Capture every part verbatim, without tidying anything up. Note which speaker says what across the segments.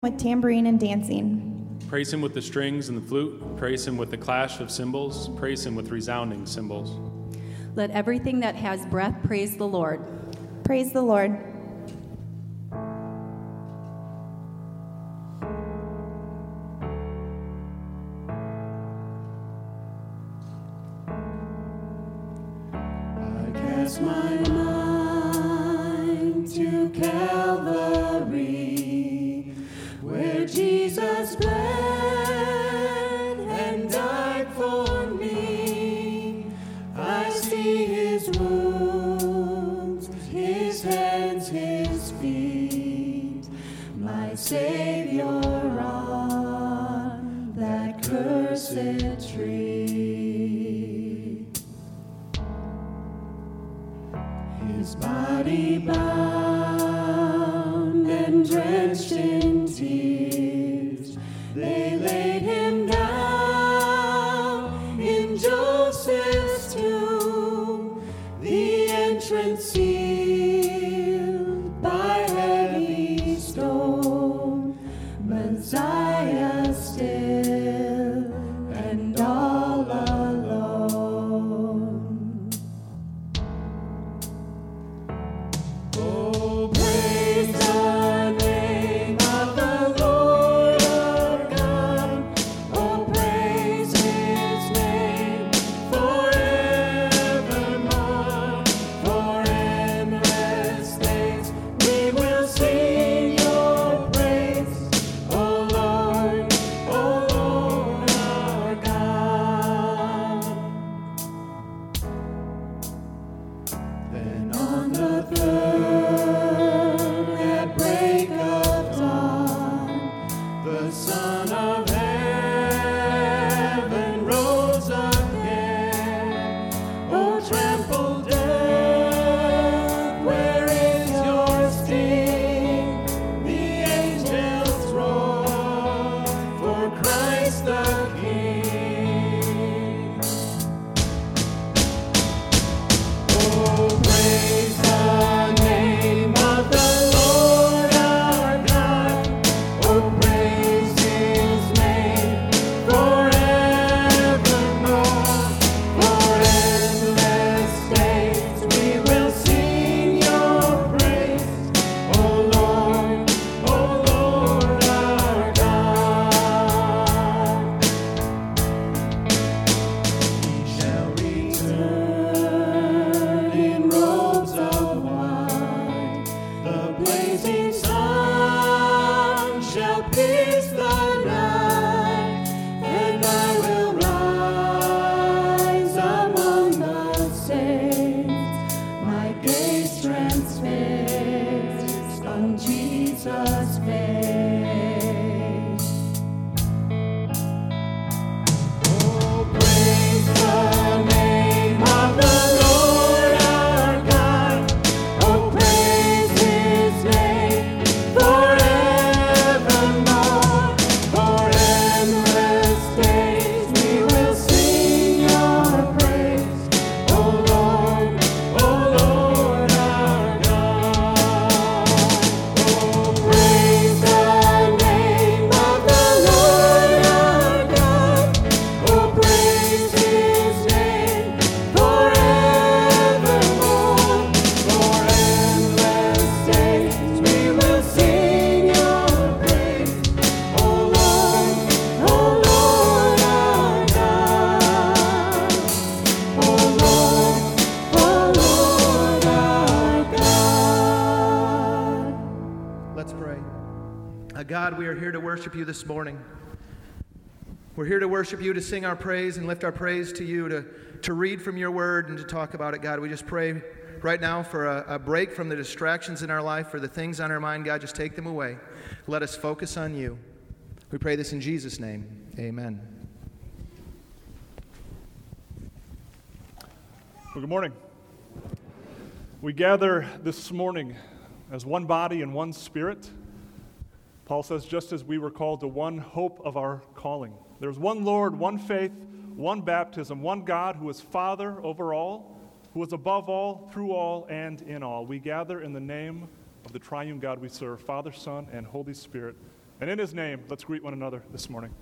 Speaker 1: with tambourine and dancing.
Speaker 2: Praise him with the strings and the flute. Praise him with the clash of cymbals. Praise him with resounding cymbals.
Speaker 3: Let everything that has breath praise the Lord.
Speaker 1: Praise the Lord.
Speaker 4: I cast my mind to Calvary, where Jesus bled and died for me. I see his wounds, his hands, his feet, my Savior on that cursed tree. His body bound and drenched in tears, they laid him down in Joseph's tomb, the entrance sealed by heavy stone. Messiah still and all alone. Oh, praise the name of the Lord our God. Oh, praise his name forevermore. For endless days we will sing your praise, O Lord, O Lord our God. Then on the third, at break of dawn, the Son of Heaven rose again. O trample death, where is your sting? The angels roar for Christ the King. Oh, praise the name of the Lord our God. Oh, praise his name forevermore. For endless days we will sing your praise, O Lord, O Lord our God. He shall return in robes of white. The blazing sun shall pierce the night, and I will rise among the saints, my gaze transfixed on Jesus' face. Oh, praise the name of the Lord our God. Oh, praise his name forevermore. For endless days we will sing your praise, O Lord, O Lord our God. Oh, praise the name of the Lord our God. Oh, praise his name forevermore. For endless days we will sing your praise, O Lord, O Lord our God. O Lord, O Lord our God.
Speaker 5: Let's pray. Uh, God, we are here to worship you this morning. We're here to worship you, to sing our praise and lift our praise to you, to, to read from your word and to talk about it, God. We just pray right now for a, a break from the distractions in our life, for the things on our mind. God, just take them away. Let us focus on you. We pray this in Jesus' name. Amen.
Speaker 6: Well, good morning. We gather this morning as one body and one spirit. Paul says, just as we were called to one hope of our calling. There's one Lord, one faith, one baptism, one God who is Father over all, who is above all, through all, and in all. We gather in the name of the triune God we serve, Father, Son, and Holy Spirit, And in his name, let's greet one another this morning.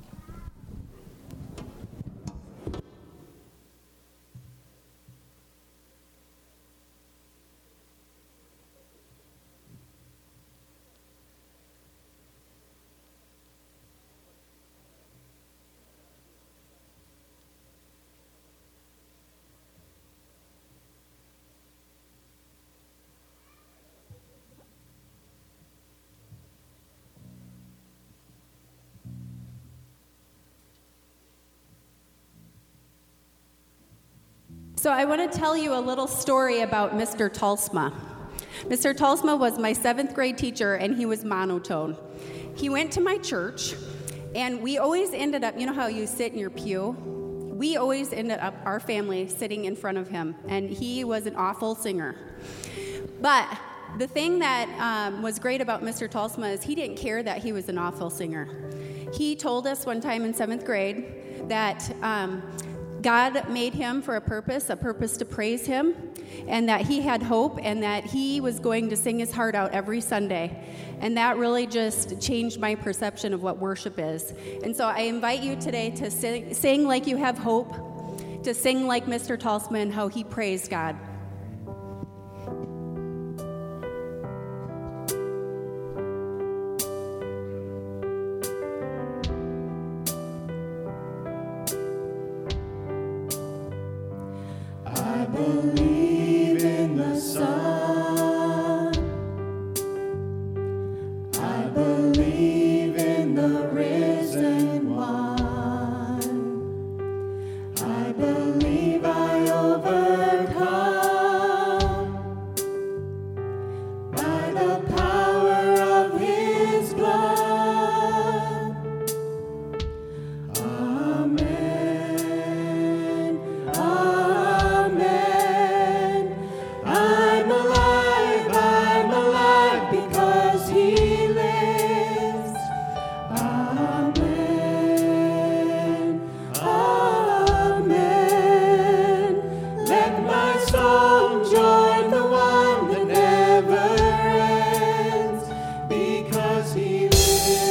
Speaker 3: So I want to tell you a little story about Mister Talsma. Mister Talsma was my seventh grade teacher, and he was monotone. He went to my church, and we always ended up, you know how you sit in your pew? We always ended up, our family, sitting in front of him, and he was an awful singer. But the thing that um, was great about Mister Talsma is he didn't care that he was an awful singer. He told us one time in seventh grade that um, God made him for a purpose, a purpose to praise him, and that he had hope, and that he was going to sing his heart out every Sunday. And that really just changed my perception of what worship is. And so I invite you today to sing, sing like you have hope, to sing like Mister Talsma and how he praised God.
Speaker 4: I believe in the sun. I believe in the risen one. I believe I overcome by the power of his blood. Amen. Amen. I'm alive, I'm alive because he lives. Amen. Amen. Let my song join the one that never ends because he lives.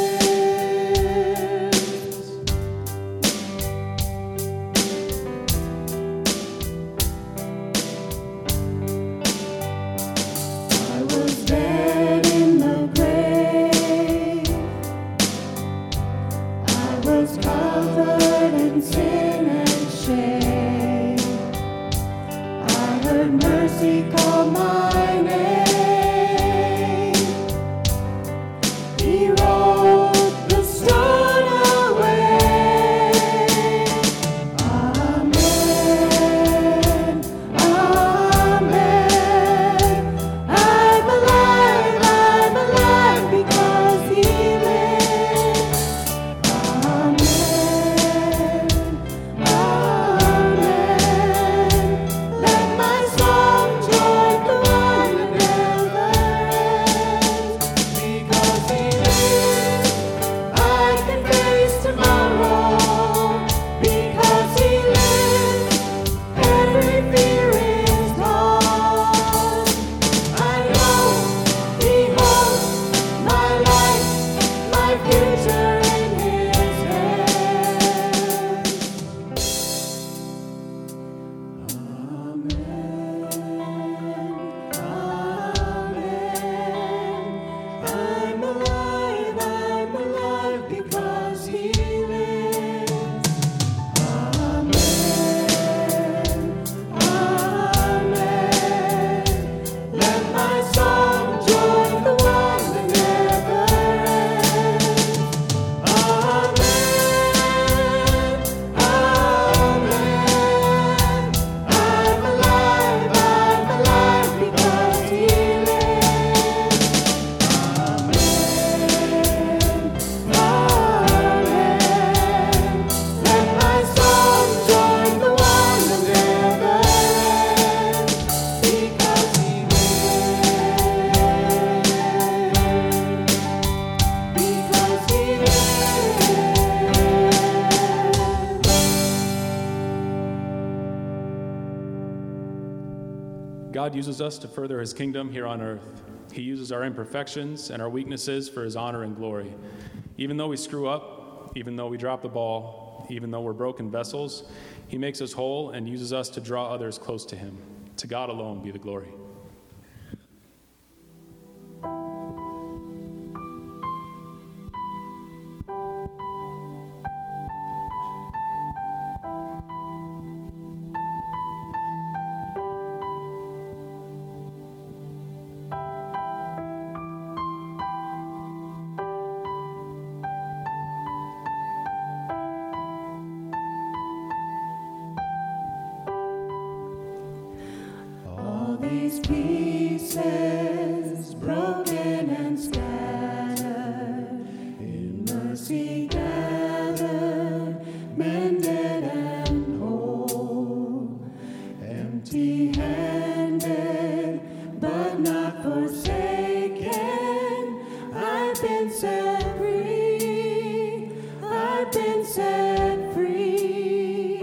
Speaker 4: I was dead in the grave. I was covered in sin and shame. I heard mercy call my name. He rolled the stone away. Amen. Amen. I'm alive, I'm alive because he lives. Amen. Amen. Let my song join the one that never ends because he lives. I can face tomorrow because he lives. Every fear is gone. I know he holds my life, my future in his hands. Amen. Amen. I'm alive, I'm alive because he lives. Amen. Amen. Let my song join the one that never ends. Amen. Amen. I'm alive, I'm alive because he lives. Amen. Let my song join the one that never ends because he lives. Because he lives.
Speaker 2: God uses us to further his kingdom here on earth. He uses our imperfections and our weaknesses for his honor and glory. Even though we screw up, even though we drop the ball, even though we're broken vessels, he makes us whole and uses us to draw others close to him. To God alone be the glory.
Speaker 4: These pieces broken and scattered, in mercy gathered, mended and whole, empty-handed but not forsaken. I've been set free, I've been set free.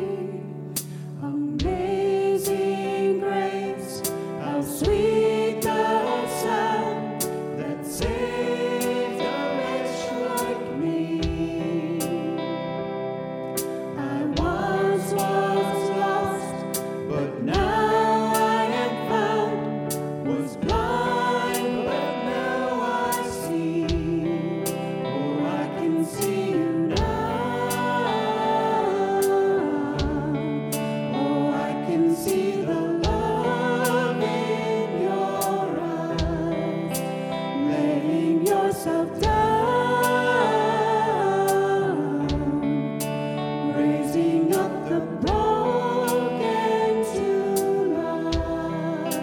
Speaker 4: Amazing grace, how sweet the sound that saved a wretch like me. I once was lost, but now I am found. Was blind, but now I see. Oh, I can see you now. Oh, I can see the love in your eyes, laying yourself down, raising up the broken to life.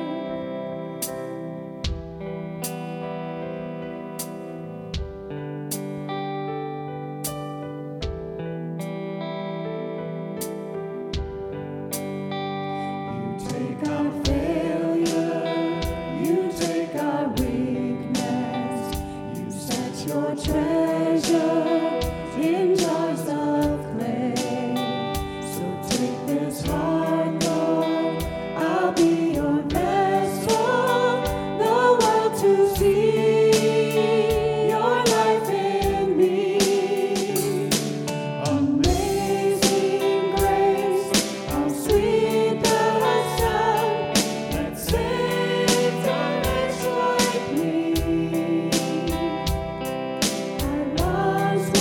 Speaker 4: You take our failure, you take our weakness, you set your treasure in jars of clay. So take this heart, Lord, I'll be your vessel, the world to see your life in me. Amazing grace, how sweet the sound that saved a wretch like me. I once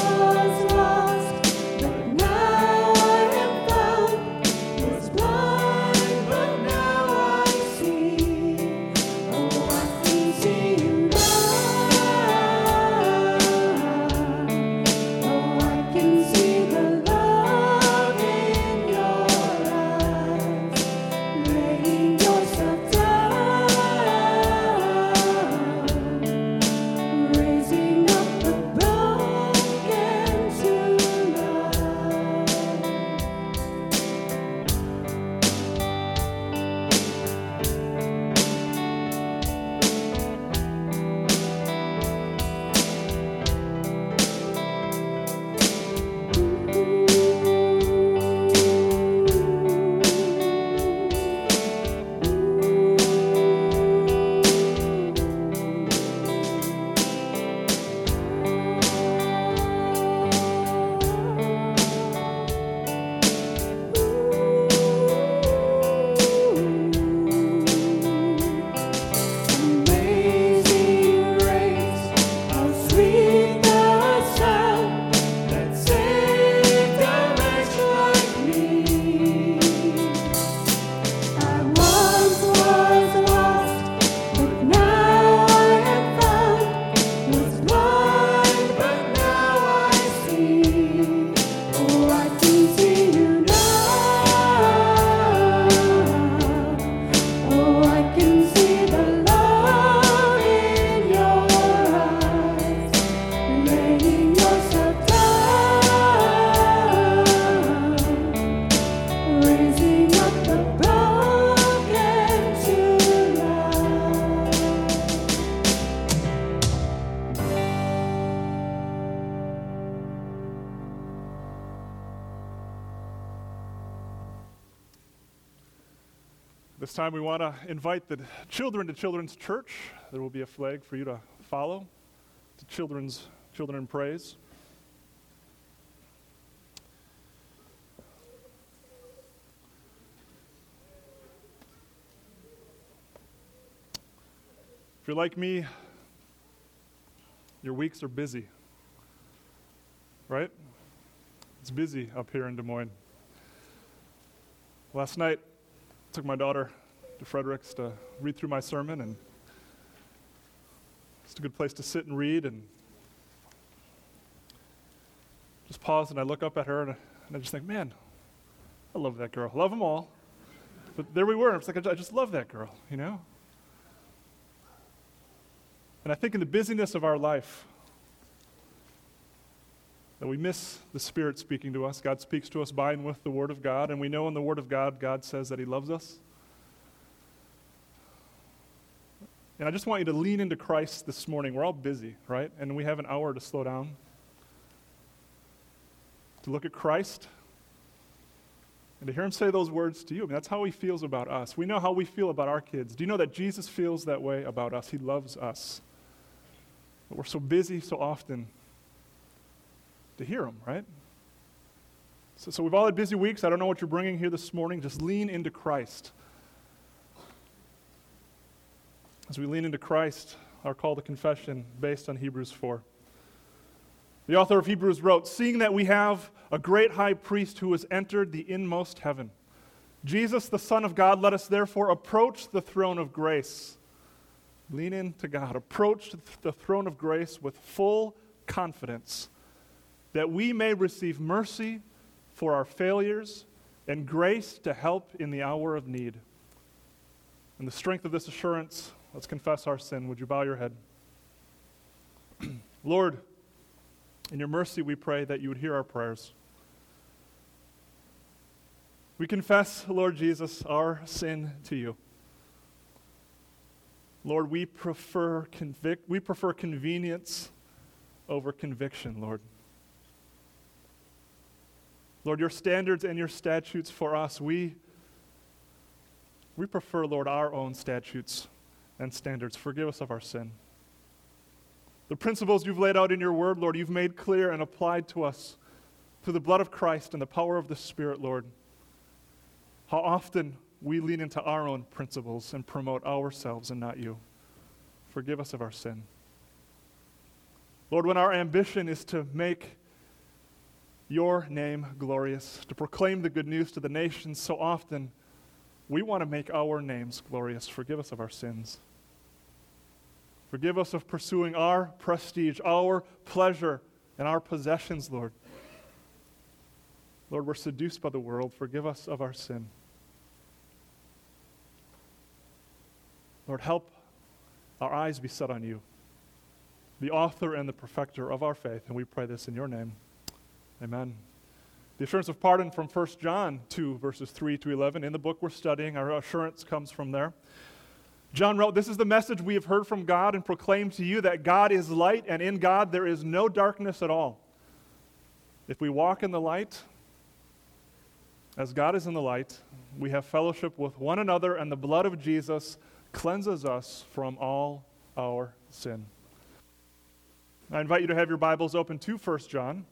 Speaker 6: This time we want to invite the children to Children's Church. There will be a flag for you to follow to Children's Children in Praise. If you're like me, your weeks are busy, right? It's busy up here in Des Moines. Last night, I took my daughter to Frederick's to read through my sermon, and it's a good place to sit and read, and just pause, and I look up at her, and I, and I just think, man, I love that girl. I love them all. But there we were. It's like, I just love that girl, you know? And I think in the busyness of our life, that we miss the Spirit speaking to us. God speaks to us by and with the Word of God, and we know in the Word of God, God says that He loves us. And I just want you to lean into Christ this morning. We're all busy, right? And we have an hour to slow down, to look at Christ, and to hear Him say those words to you. I mean, that's how He feels about us. We know how we feel about our kids. Do you know that Jesus feels that way about us? He loves us. But we're so busy so often to hear Him, right? So, so we've all had busy weeks. I don't know what you're bringing here this morning. Just lean into Christ. As we lean into Christ, our call to confession based on Hebrews four. The author of Hebrews wrote, "Seeing that we have a great high priest who has entered the inmost heaven, Jesus, the Son of God, let us therefore approach the throne of grace." Lean into God. Approach the throne of grace with full confidence that we may receive mercy for our failures and grace to help in the hour of need. In the strength of this assurance, let's confess our sin. Would you bow your head? Lord, in your mercy we pray that you would hear our prayers. We confess, Lord Jesus, our sin to you. Lord, we prefer convic- we prefer convenience over conviction, Lord. Lord, your standards and your statutes for us, we, we prefer, Lord, our own statutes and standards. Forgive us of our sin. The principles you've laid out in your word, Lord, you've made clear and applied to us through the blood of Christ and the power of the Spirit, Lord. How often we lean into our own principles and promote ourselves and not you. Forgive us of our sin. Lord, when our ambition is to make your name glorious, to proclaim the good news to the nations, so often we want to make our names glorious. Forgive us of our sins. Forgive us of pursuing our prestige, our pleasure, and our possessions, Lord. Lord, we're seduced by the world. Forgive us of our sin. Lord, help our eyes be set on you, the author and the perfecter of our faith, and we pray this in your name. Amen. The assurance of pardon from First John two, verses three to eleven. In the book we're studying, our assurance comes from there. John wrote, "This is the message we have heard from God and proclaimed to you, that God is light, and in God there is no darkness at all. If we walk in the light, as God is in the light, we have fellowship with one another, and the blood of Jesus cleanses us from all our sin." I invite you to have your Bibles open to First John.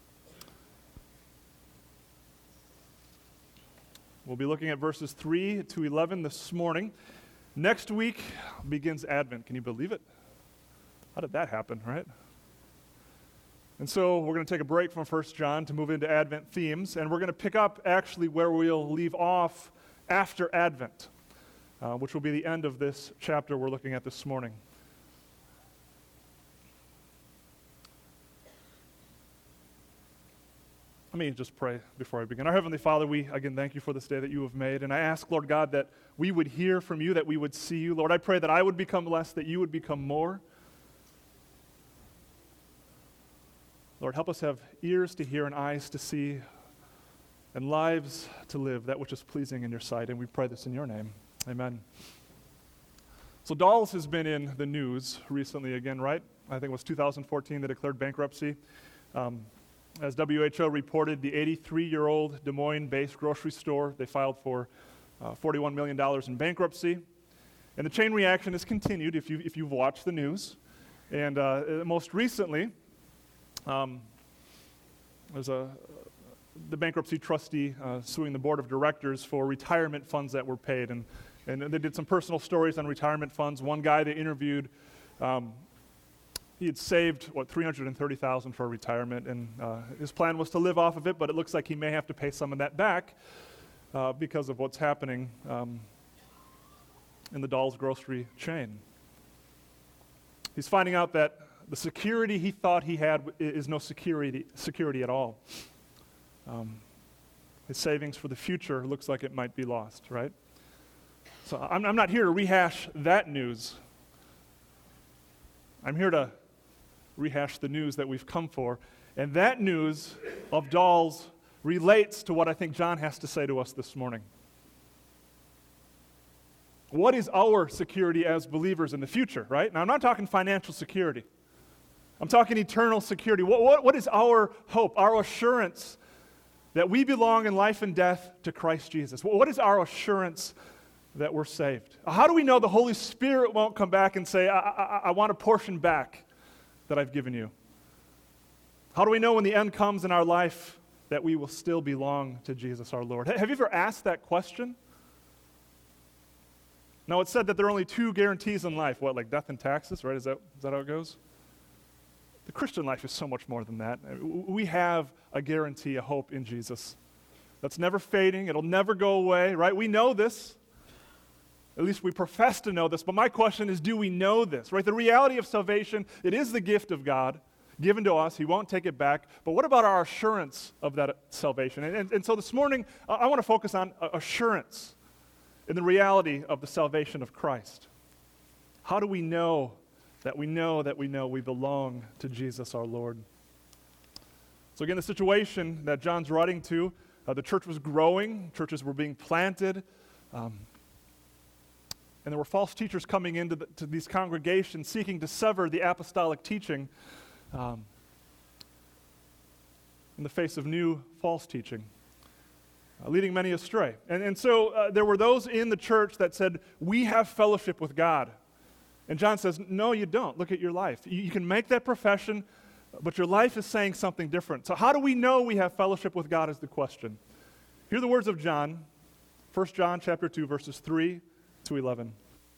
Speaker 6: We'll be looking at verses three to eleven this morning. Next week begins Advent. Can you believe it? How did that happen, right? And so we're going to take a break from First John to move into Advent themes, and we're going to pick up actually where we'll leave off after Advent, uh, which will be the end of this chapter we're looking at this morning. Let me just pray before I begin. Our Heavenly Father, we again thank you for this day that you have made, and I ask, Lord God, that we would hear from you, that we would see you. Lord, I pray that I would become less, that you would become more. Lord, help us have ears to hear and eyes to see and lives to live, that which is pleasing in your sight, and we pray this in your name. Amen. So Dolls has been in the news recently again, right? I think it was two thousand fourteen they declared bankruptcy. Um, As W H O reported, the eighty-three-year-old Des Moines-based grocery store, they filed for uh, forty-one million dollars in bankruptcy. And the chain reaction has continued if, you, if you've watched the news. And uh, most recently, um, there's a, the bankruptcy trustee uh, suing the board of directors for retirement funds that were paid. And, and they did some personal stories on retirement funds. One guy they interviewed, um, he had saved, what, three hundred thirty thousand dollars for retirement, and uh, his plan was to live off of it, but it looks like he may have to pay some of that back uh, because of what's happening um, in the Dahl's grocery chain. He's finding out that the security he thought he had is no security security at all. Um, his savings for the future looks like it might be lost, right? So I'm, I'm not here to rehash that news. I'm here to rehash the news that we've come for. And that news of Dahl's relates to what I think John has to say to us this morning. What is our security as believers in the future, right? Now, I'm not talking financial security. I'm talking eternal security. What, what, what is our hope, our assurance that we belong in life and death to Christ Jesus? What is our assurance that we're saved? How do we know the Holy Spirit won't come back and say, I, I, I want a portion back that I've given you? How do we know when the end comes in our life that we will still belong to Jesus our Lord? Have you ever asked that question? Now, it's said that there are only two guarantees in life. What, like death and taxes, right? Is that, is that how it goes? The Christian life is so much more than that. We have a guarantee, a hope in Jesus that's never fading. It'll never go away, right? We know this. At least we profess to know this. But my question is, do we know this, right? The reality of salvation, it is the gift of God given to us. He won't take it back. But what about our assurance of that salvation? And, and, and so this morning, I, I want to focus on assurance in the reality of the salvation of Christ. How do we know that we know that we know we belong to Jesus our Lord? So again, the situation that John's writing to, uh, the church was growing, churches were being planted, um, and there were false teachers coming into the, to these congregations seeking to sever the apostolic teaching um, in the face of new false teaching. Uh, leading many astray. And, and so uh, there were those in the church that said, we have fellowship with God. And John says, no, you don't. Look at your life. You, you can make that profession, but your life is saying something different. So how do we know we have fellowship with God is the question. Hear the words of John, First John chapter two, verses three to eleven.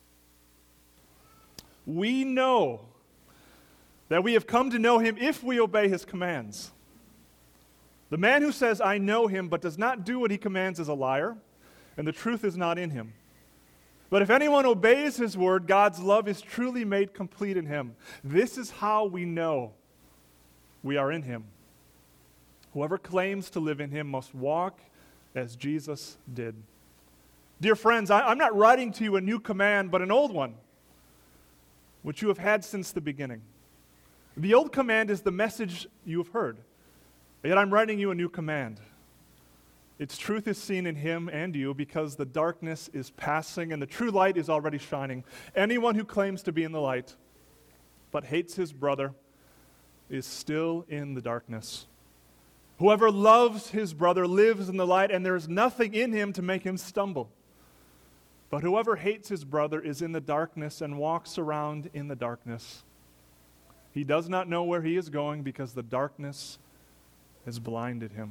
Speaker 6: We know that we have come to know him if we obey his commands. The man who says, I know him, but does not do what he commands is a liar, and the truth is not in him. But if anyone obeys his word, God's love is truly made complete in him. This is how we know we are in him. Whoever claims to live in him must walk as Jesus did. Dear friends, I, I'm not writing to you a new command, but an old one, which you have had since the beginning. The old command is the message you have heard. Yet I'm writing you a new command. Its truth is seen in him and you because the darkness is passing and the true light is already shining. Anyone who claims to be in the light but hates his brother is still in the darkness. Whoever loves his brother lives in the light, and there is nothing in him to make him stumble. But whoever hates his brother is in the darkness and walks around in the darkness. He does not know where he is going because the darkness has blinded him.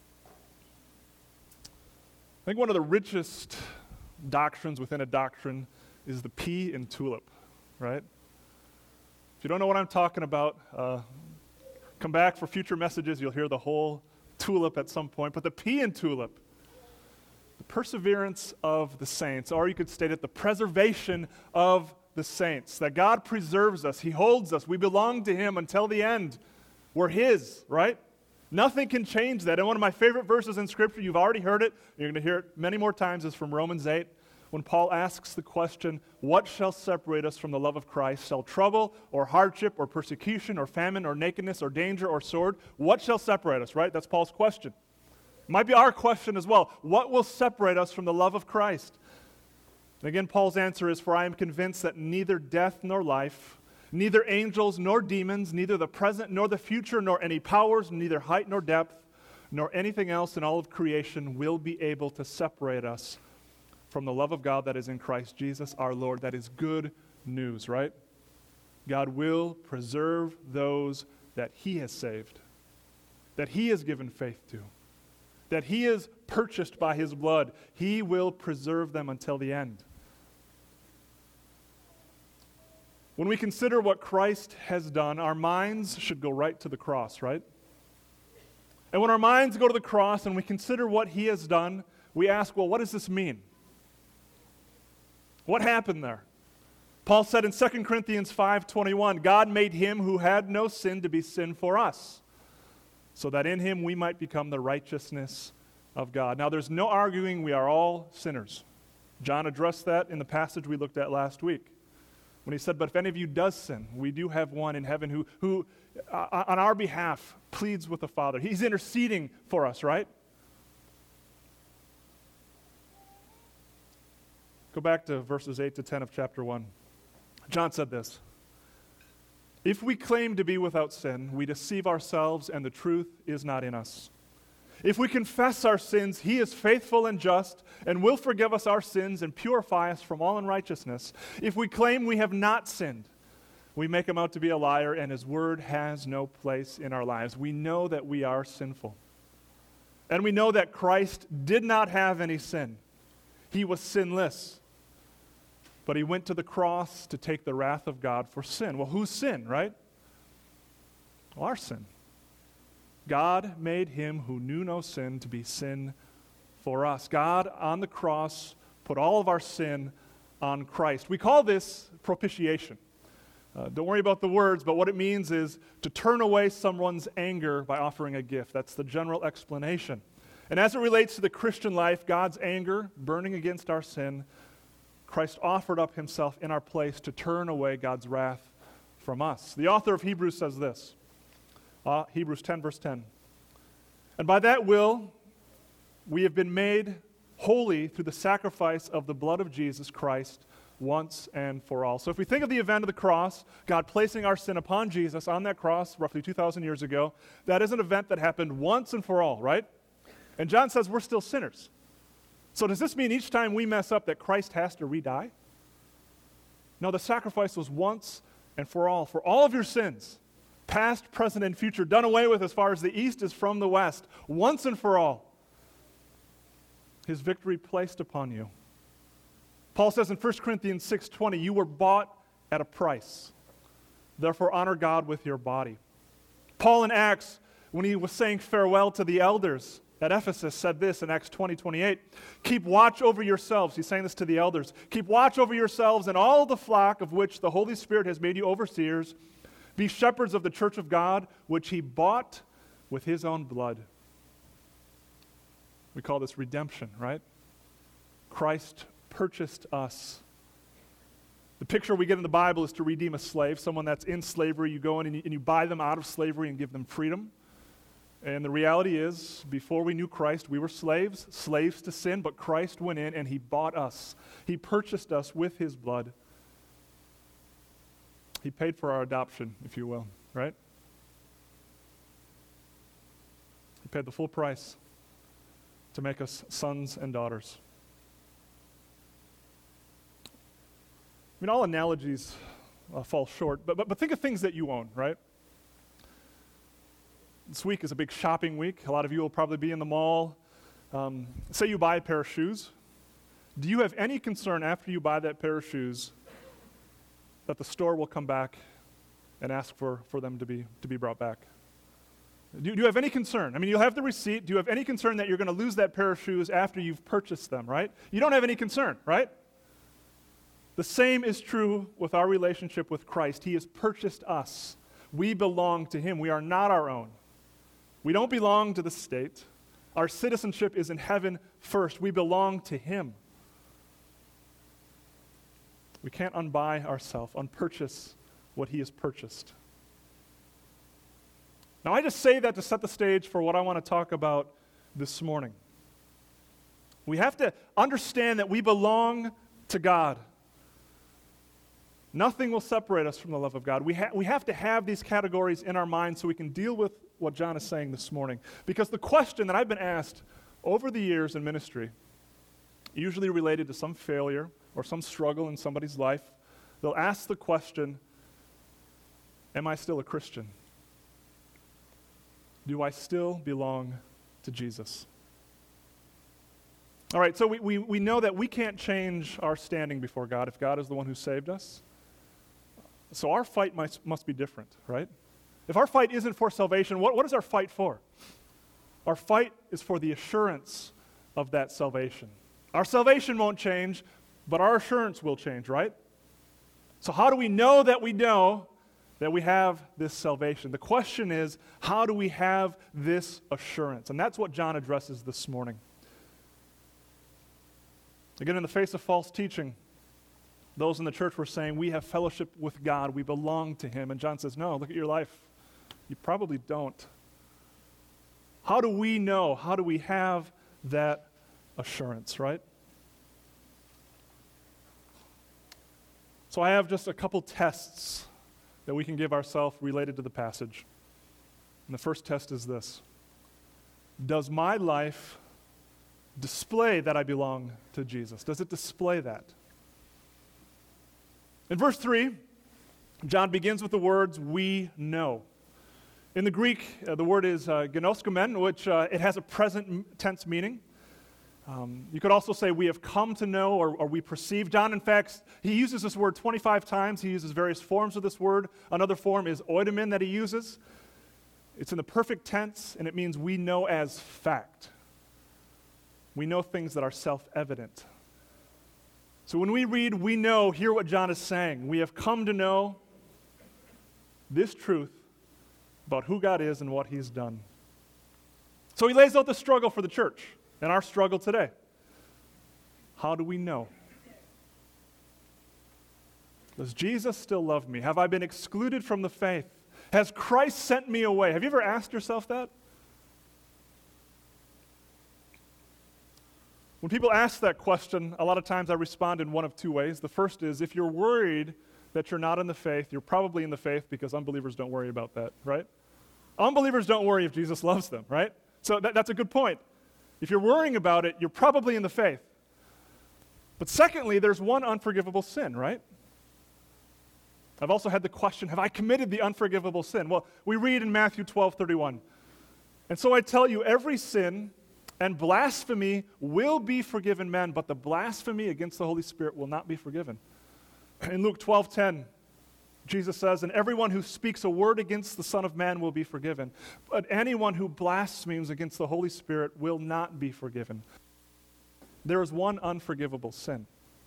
Speaker 6: I think one of the richest doctrines within a doctrine is the pea and tulip, right? If you don't know what I'm talking about, uh, come back for future messages. You'll hear the whole tulip at some point. But the pea and tulip, the perseverance of the saints, or you could state it, the preservation of the saints, that God preserves us. He holds us. We belong to him until the end. We're his, right? Nothing can change that. And one of my favorite verses in Scripture, you've already heard it, you're going to hear it many more times, is from Romans eight, when Paul asks the question, what shall separate us from the love of Christ? Shall trouble or hardship or persecution or famine or nakedness or danger or sword? What shall separate us, right? That's Paul's question. It might be our question as well. What will separate us from the love of Christ? And again, Paul's answer is, for I am convinced that neither death nor life, neither angels nor demons, neither the present nor the future, nor any powers, neither height nor depth, nor anything else in all of creation will be able to separate us from the love of God that is in Christ Jesus our Lord. That is good news, right? God will preserve those that he has saved, that he has given faith to, that he has purchased by his blood. He will preserve them until the end. When we consider what Christ has done, our minds should go right to the cross, right? And when our minds go to the cross and we consider what he has done, we ask, well, what does this mean? What happened there? Paul said in Second Corinthians five twenty-one, God made him who had no sin to be sin for us, so that in him we might become the righteousness of God. Now, there's no arguing we are all sinners. John addressed that in the passage we looked at last week, when he said, but if any of you does sin, we do have one in heaven who, who uh, on our behalf, pleads with the Father. He's interceding for us, right? Go back to verses eight to ten of chapter one. John said this, if we claim to be without sin, we deceive ourselves and the truth is not in us. If we confess our sins, he is faithful and just and will forgive us our sins and purify us from all unrighteousness. If we claim we have not sinned, we make him out to be a liar and his word has no place in our lives. We know that we are sinful. And we know that Christ did not have any sin. He was sinless. But he went to the cross to take the wrath of God for sin. Well, whose sin, right? Well, our sin. God made him who knew no sin to be sin for us. God on the cross put all of our sin on Christ. We call this propitiation. Uh, don't worry about the words, but what it means is to turn away someone's anger by offering a gift. That's the general explanation. And as it relates to the Christian life, God's anger burning against our sin, Christ offered up himself in our place to turn away God's wrath from us. The author of Hebrews says this, uh, Hebrews ten, verse ten. And by that will, we have been made holy through the sacrifice of the blood of Jesus Christ once and for all. So if we think of the event of the cross, God placing our sin upon Jesus on that cross roughly two thousand years ago, that is an event that happened once and for all, right? And John says we're still sinners. So does this mean each time we mess up that Christ has to re-die? No, the sacrifice was once and for all, for all of your sins, past, present, and future, done away with as far as the east is from the west, once and for all. His victory placed upon you. Paul says in First Corinthians six twenty, you were bought at a price. Therefore honor God with your body. Paul in Acts, when he was saying farewell to the elders at Ephesus, said this in Acts twenty twenty-eight, keep watch over yourselves. He's saying this to the elders. Keep watch over yourselves and all the flock of which the Holy Spirit has made you overseers. Be shepherds of the church of God, which he bought with his own blood. We call this redemption, right? Christ purchased us. The picture we get in the Bible is to redeem a slave, someone that's in slavery. You go in and you, and you buy them out of slavery and give them freedom. And the reality is, before we knew Christ, we were slaves, slaves to sin, but Christ went in and he bought us. He purchased us with his blood. He paid for our adoption, if you will, right? He paid the full price to make us sons and daughters. I mean, all analogies uh, fall short, but, but but think of things that you own, right? This week is a big shopping week. A lot of you will probably be in the mall. Um, say you buy a pair of shoes. Do you have any concern after you buy that pair of shoes that the store will come back and ask for, for them to be, to be brought back? Do, do you have any concern? I mean, you'll have the receipt. Do you have any concern that you're going to lose that pair of shoes after you've purchased them, right? You don't have any concern, right? The same is true with our relationship with Christ. He has purchased us. We belong to him. We are not our own. We don't belong to the state. Our citizenship is in heaven first. We belong to him. We can't unbuy ourselves, unpurchase what he has purchased. Now, I just say that to set the stage for what I want to talk about this morning. We have to understand that we belong to God. Nothing will separate us from the love of God. We, ha- we have to have these categories in our minds so we can deal with what John is saying this morning. Because the question that I've been asked over the years in ministry usually related to some failure or some struggle in somebody's life, they'll ask the question, am I still a Christian? Do I still belong to Jesus? All right, so we, we, we know that we can't change our standing before God if God is the one who saved us. So our fight must, must be different, right? If our fight isn't for salvation, what, what is our fight for? Our fight is for the assurance of that salvation. Our salvation won't change, but our assurance will change, right? So how do we know that we know that we have this salvation? The question is, how do we have this assurance? And that's what John addresses this morning. Again, in the face of false teaching, those in the church were saying, we have fellowship with God, we belong to Him. And John says, no, look at your life. You probably don't. How do we know? How do we have that assurance, right? So I have just a couple tests that we can give ourselves related to the passage. And the first test is this. Does my life display that I belong to Jesus? Does it display that? In verse three, John begins with the words, we know. In the Greek, uh, the word is uh, gnoskomen, which uh, it has a present tense meaning. Um, you could also say we have come to know or, or we perceive. John, in fact, he uses this word twenty-five times. He uses various forms of this word. Another form is oidomen that he uses. It's in the perfect tense, and it means we know as fact. We know things that are self-evident. So when we read, we know, hear what John is saying. We have come to know this truth about who God is and what He's done. So he lays out the struggle for the church and our struggle today. How do we know? Does Jesus still love me? Have I been excluded from the faith? Has Christ sent me away? Have you ever asked yourself that? When people ask that question, a lot of times I respond in one of two ways. The first is, if you're worried that you're not in the faith, you're probably in the faith because unbelievers don't worry about that, right? Unbelievers don't worry if Jesus loves them, right? So that, that's a good point. If you're worrying about it, you're probably in the faith. But secondly, there's one unforgivable sin, right? I've also had the question, have I committed the unforgivable sin? Well, we read in Matthew twelve thirty-one. And so I tell you, every sin and blasphemy will be forgiven men, but the blasphemy against the Holy Spirit will not be forgiven. In Luke twelve ten, Jesus says, and everyone who speaks a word against the Son of Man will be forgiven, but anyone who blasphemes against the Holy Spirit will not be forgiven. There is one unforgivable sin.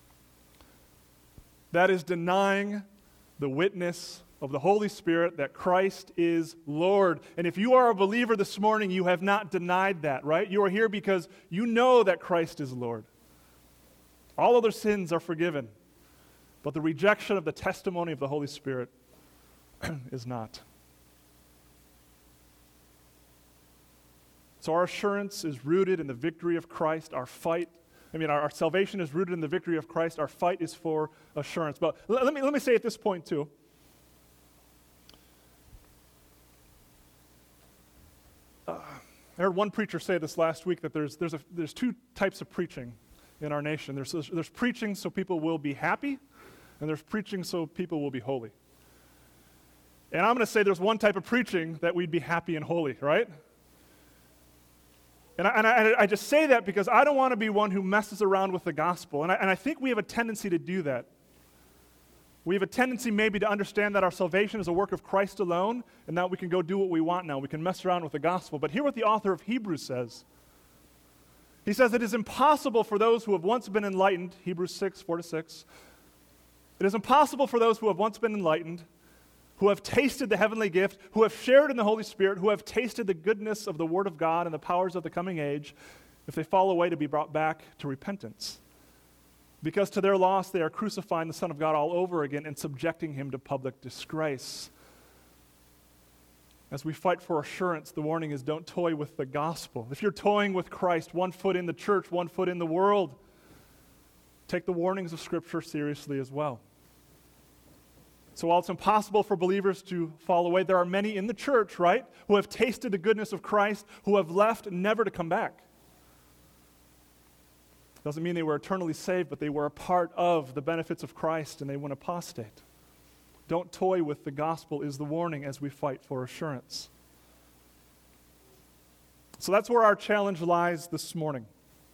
Speaker 6: That is denying the witness of the Holy Spirit that Christ is Lord. And if you are a believer this morning, you have not denied that, right? You are here because you know that Christ is Lord. All other sins are forgiven, but the rejection of the testimony of the Holy Spirit is not. So our assurance is rooted in the victory of Christ. Our fight, I mean, our, our salvation is rooted in the victory of Christ. Our fight is for assurance. But l- let me let me say at this point too. Uh, I heard one preacher say this last week that there's there's a, there's two types of preaching in our nation. There's there's, there's preaching so people will be happy, and there's preaching so people will be holy. And I'm going to say there's one type of preaching that we'd be happy and holy, right? And I, and I, I just say that because I don't want to be one who messes around with the gospel. And I, and I think we have a tendency to do that. We have a tendency maybe to understand that our salvation is a work of Christ alone, and that we can go do what we want now. We can mess around with the gospel. But hear what the author of Hebrews says. He says, it is impossible for those who have once been enlightened, Hebrews six, four to six, it is impossible for those who have once been enlightened, who have tasted the heavenly gift, who have shared in the Holy Spirit, who have tasted the goodness of the Word of God and the powers of the coming age, if they fall away, to be brought back to repentance. Because to their loss they are crucifying the Son of God all over again and subjecting Him to public disgrace. As we fight for assurance, the warning is don't toy with the gospel. If you're toying with Christ, one foot in the church, one foot in the world, take the warnings of Scripture seriously as well. So while it's impossible for believers to fall away, there are many in the church, right, who have tasted the goodness of Christ, who have left never to come back. Doesn't mean they were eternally saved, but they were a part of the benefits of Christ and they went apostate. Don't toy with the gospel is the warning as we fight for assurance. So that's where our challenge lies this morning.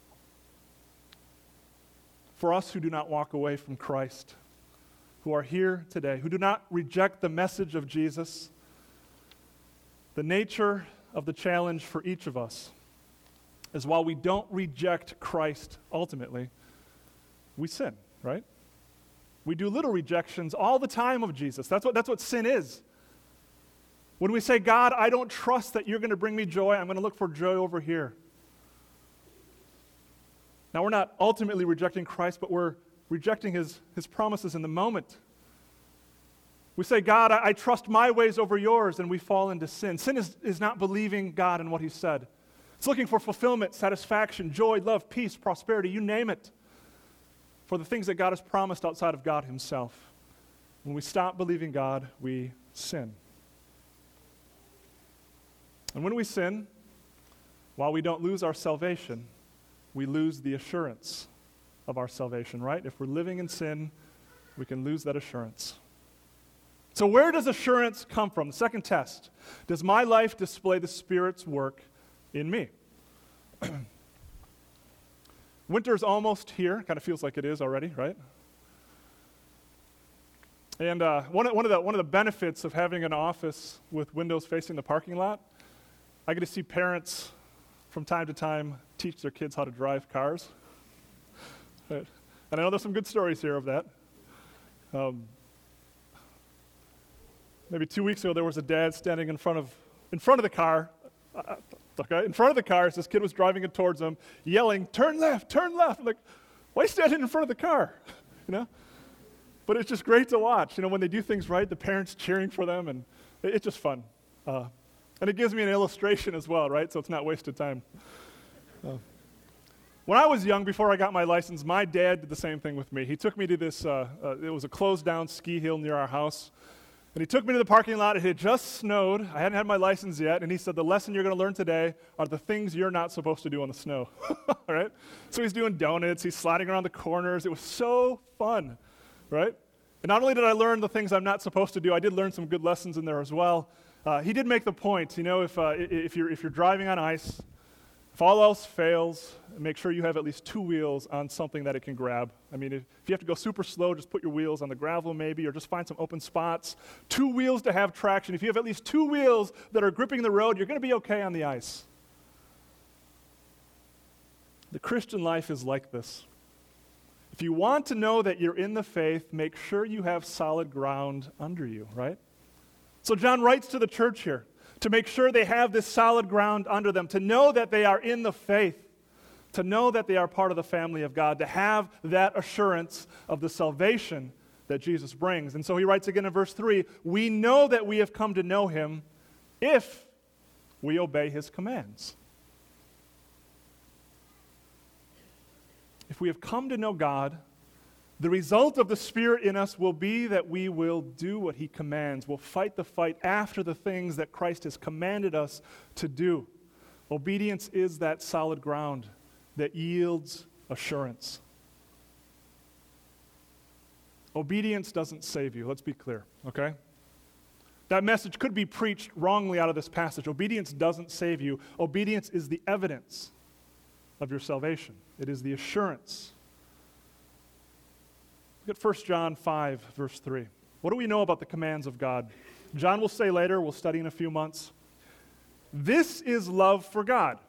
Speaker 6: For us who do not walk away from Christ, who are here today, who do not reject the message of Jesus, the nature of the challenge for each of us is while we don't reject Christ ultimately, we sin, right? We do little rejections all the time of Jesus. That's what, that's what sin is. When we say, God, I don't trust that you're going to bring me joy, I'm going to look for joy over here. Now, we're not ultimately rejecting Christ, but we're rejecting his, his promises in the moment. We say, God, I, I trust my ways over yours, and we fall into sin. Sin is, is not believing God and what he said. It's looking for fulfillment, satisfaction, joy, love, peace, prosperity, you name it, for the things that God has promised outside of God himself. When we stop believing God, we sin. And when we sin, while we don't lose our salvation, we lose the assurance of our salvation, right? If we're living in sin, we can lose that assurance. So where does assurance come from? The second test. Does my life display the Spirit's work in me? Winter's almost here. Kind of feels like it is already, right? And uh, one, of, one, of the, one of the benefits of having an office with windows facing the parking lot, I get to see parents from time to time teach their kids how to drive cars. Right. And I know there's some good stories here of that. Um, maybe two weeks ago, there was a dad standing in front of in front of the car. Uh, okay, in front of the car, as this kid was driving it towards him, yelling, "Turn left, turn left!" I'm like, why are you standing in front of the car? You know. But it's just great to watch. You know, when they do things right, the parents cheering for them, and it, it's just fun. Uh, and it gives me an illustration as well, right? So it's not wasted time. Uh, When I was young, before I got my license, my dad did the same thing with me. He took me to this, uh, uh, it was a closed-down ski hill near our house. And he took me to the parking lot. It had just snowed. I hadn't had my license yet. And he said, the lesson you're going to learn today are the things you're not supposed to do on the snow. All right? So he's doing donuts. He's sliding around the corners. It was so fun, right? And not only did I learn the things I'm not supposed to do, I did learn some good lessons in there as well. Uh, he did make the point, you know, if, uh, if, you're, if you're driving on ice, if all else fails, make sure you have at least two wheels on something that it can grab. I mean, if, if you have to go super slow, just put your wheels on the gravel maybe, or just find some open spots. Two wheels to have traction. If you have at least two wheels that are gripping the road, you're going to be okay on the ice. The Christian life is like this. If you want to know that you're in the faith, make sure you have solid ground under you, right? So John writes to the church here to make sure they have this solid ground under them, to know that they are in the faith, to know that they are part of the family of God, to have that assurance of the salvation that Jesus brings. And so he writes again in verse three, we know that we have come to know him if we obey his commands. If we have come to know God, the result of the Spirit in us will be that we will do what he commands. We'll fight the fight after the things that Christ has commanded us to do. Obedience is that solid ground that yields assurance. Obedience doesn't save you, let's be clear, okay? That message could be preached wrongly out of this passage. Obedience doesn't save you. Obedience is the evidence of your salvation. It is the assurance. Look at First John five, verse three. What do we know about the commands of God? John will say later, we'll study in a few months, this is love for God.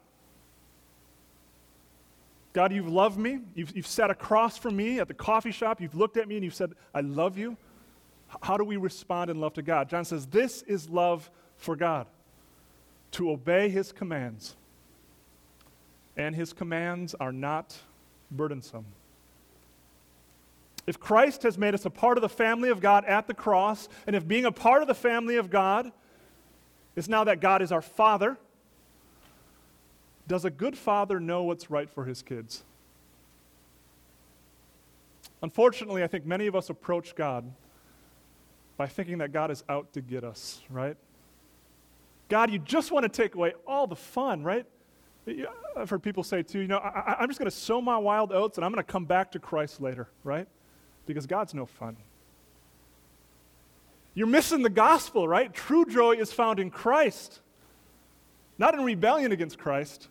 Speaker 6: God, you've loved me. You've, you've sat across from me at the coffee shop. You've looked at me and you've said, I love you. How do we respond in love to God? John says, this is love for God, to obey his commands. And his commands are not burdensome. If Christ has made us a part of the family of God at the cross, and if being a part of the family of God is now that God is our Father, does a good father know what's right for his kids? Unfortunately, I think many of us approach God by thinking that God is out to get us, right? God, you just want to take away all the fun, right? I've heard people say too, you know, I, I'm just going to sow my wild oats and I'm going to come back to Christ later, right? Because God's no fun. You're missing the gospel, right? True joy is found in Christ, not in rebellion against Christ.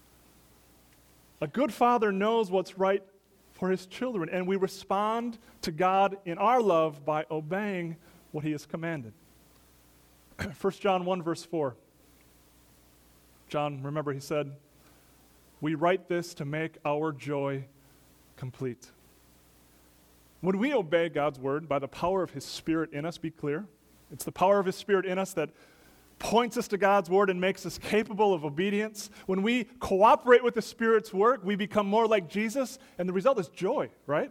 Speaker 6: A good father knows what's right for his children, and we respond to God in our love by obeying what he has commanded. First John one, verse four. John, remember, he said, "We write this to make our joy complete." When we obey God's word by the power of his Spirit in us, be clear, it's the power of his Spirit in us that points us to God's word and makes us capable of obedience. When we cooperate with the Spirit's work, we become more like Jesus, and the result is joy, right?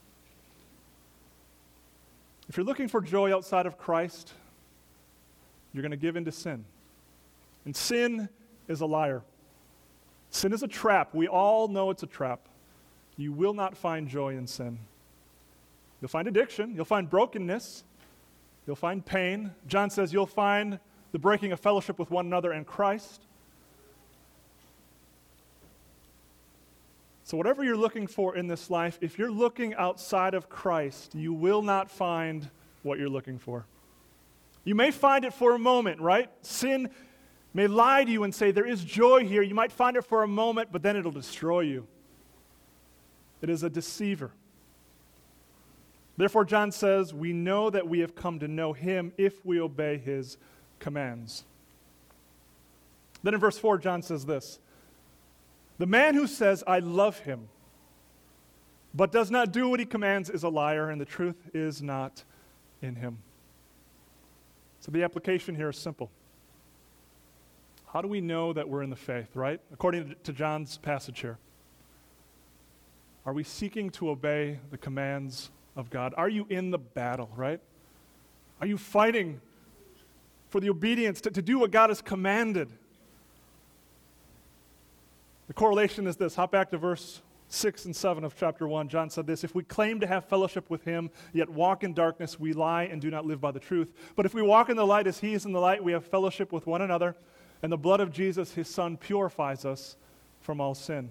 Speaker 6: If you're looking for joy outside of Christ, you're going to give in to sin. And sin is a liar. Sin is a trap. We all know it's a trap. You will not find joy in sin. You'll find addiction. You'll find brokenness. You'll find pain. John says you'll find the breaking of fellowship with one another and Christ. So whatever you're looking for in this life, if you're looking outside of Christ, you will not find what you're looking for. You may find it for a moment, right? Sin may lie to you and say there is joy here. You might find it for a moment, but then it'll destroy you. It is a deceiver. Therefore, John says, we know that we have come to know him if we obey his commands. Then in verse four, John says this, "The man who says, 'I love him,' but does not do what he commands is a liar, and the truth is not in him." So the application here is simple. How do we know that we're in the faith, right? According to John's passage here. Are we seeking to obey the commands of God? Are you in the battle, right? Are you fighting for the obedience to, to do what God has commanded? The correlation is this. Hop back to verse six and seven of chapter one. John said this, "If we claim to have fellowship with him, yet walk in darkness, we lie and do not live by the truth. But if we walk in the light as he is in the light, we have fellowship with one another, and the blood of Jesus, his son, purifies us from all sin."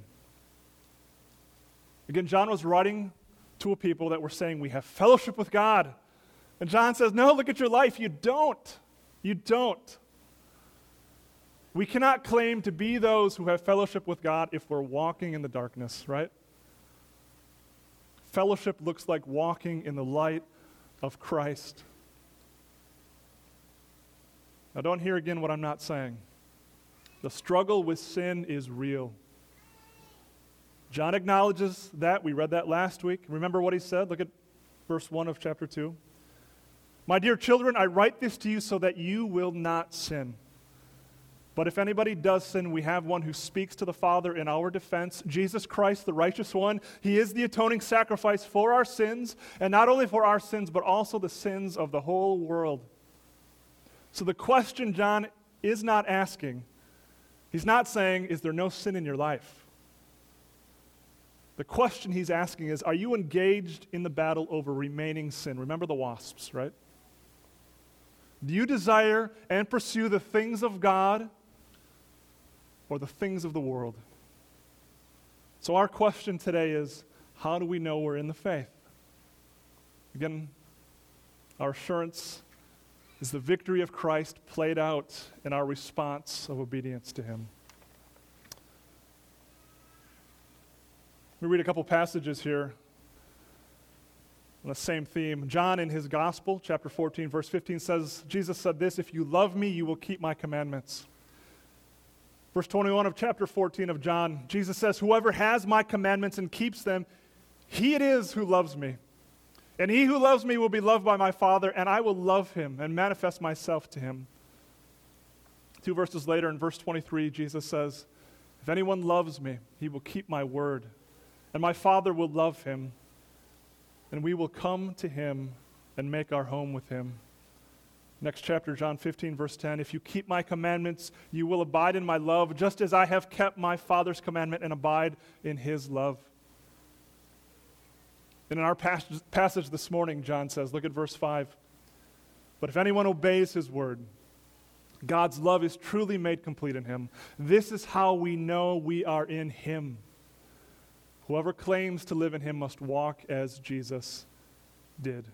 Speaker 6: Again, John was writing to a people that were saying, we have fellowship with God. And John says, no, look at your life. You don't. You don't. We cannot claim to be those who have fellowship with God if we're walking in the darkness, right? Fellowship looks like walking in the light of Christ. Now, don't hear again what I'm not saying. The struggle with sin is real. John acknowledges that. We read that last week. Remember what he said? Look at verse one of chapter two. "My dear children, I write this to you so that you will not sin. But if anybody does sin, we have one who speaks to the Father in our defense, Jesus Christ, the righteous one. He is the atoning sacrifice for our sins, and not only for our sins, but also the sins of the whole world." So the question John is not asking, he's not saying, is there no sin in your life? The question he's asking is, are you engaged in the battle over remaining sin? Remember the wasps, right? Do you desire and pursue the things of God or the things of the world? So our question today is, how do we know we're in the faith? Again, our assurance is the victory of Christ played out in our response of obedience to him. Let me read a couple passages here on the same theme. John in his gospel, chapter fourteen, verse fifteen says, Jesus said this, "If you love me, you will keep my commandments." Verse twenty-one of chapter fourteen of John, Jesus says, "Whoever has my commandments and keeps them, he it is who loves me. And he who loves me will be loved by my Father, and I will love him and manifest myself to him." Two verses later, in verse twenty-three, Jesus says, "If anyone loves me, he will keep my word. And my Father will love him, and we will come to him and make our home with him." Next chapter, John fifteen, verse ten, "If you keep my commandments, you will abide in my love, just as I have kept my Father's commandment and abide in his love." And in our pas- passage this morning, John says, look at verse five, "But if anyone obeys his word, God's love is truly made complete in him. This is how we know we are in him. Whoever claims to live in him must walk as Jesus did.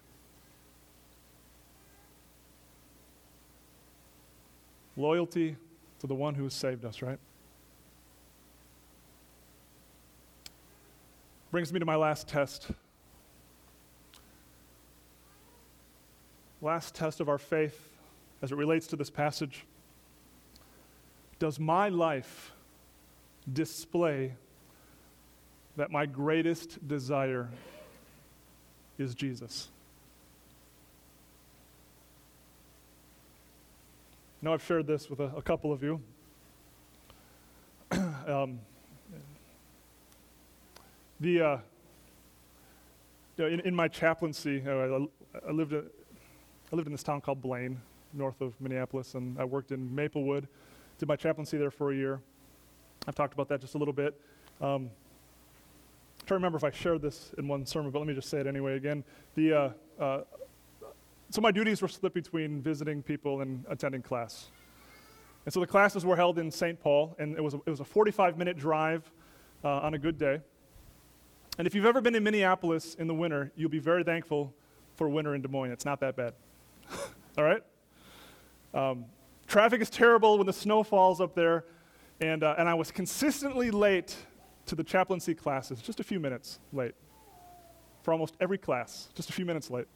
Speaker 6: Loyalty to the one who has saved us, right? Brings me to my last test. Last test of our faith as it relates to this passage. Does my life display that my greatest desire is Jesus? I know I've shared this with a, a couple of you. um, the uh, you know, in, in my chaplaincy, uh, I, I lived a, I lived in this town called Blaine, north of Minneapolis, and I worked in Maplewood. Did my chaplaincy there for a year. I've talked about that just a little bit. Um, I'm trying to remember if I shared this in one sermon, but let me just say it anyway again. The uh, uh, so my duties were split between visiting people and attending class. And so the classes were held in Saint Paul, and it was a, it was a forty-five minute drive uh, on a good day. And if you've ever been in Minneapolis in the winter, you'll be very thankful for winter in Des Moines. It's not that bad. All right? Um, traffic is terrible when the snow falls up there, and uh, and I was consistently late to the chaplaincy classes, just a few minutes late. For almost every class, just a few minutes late.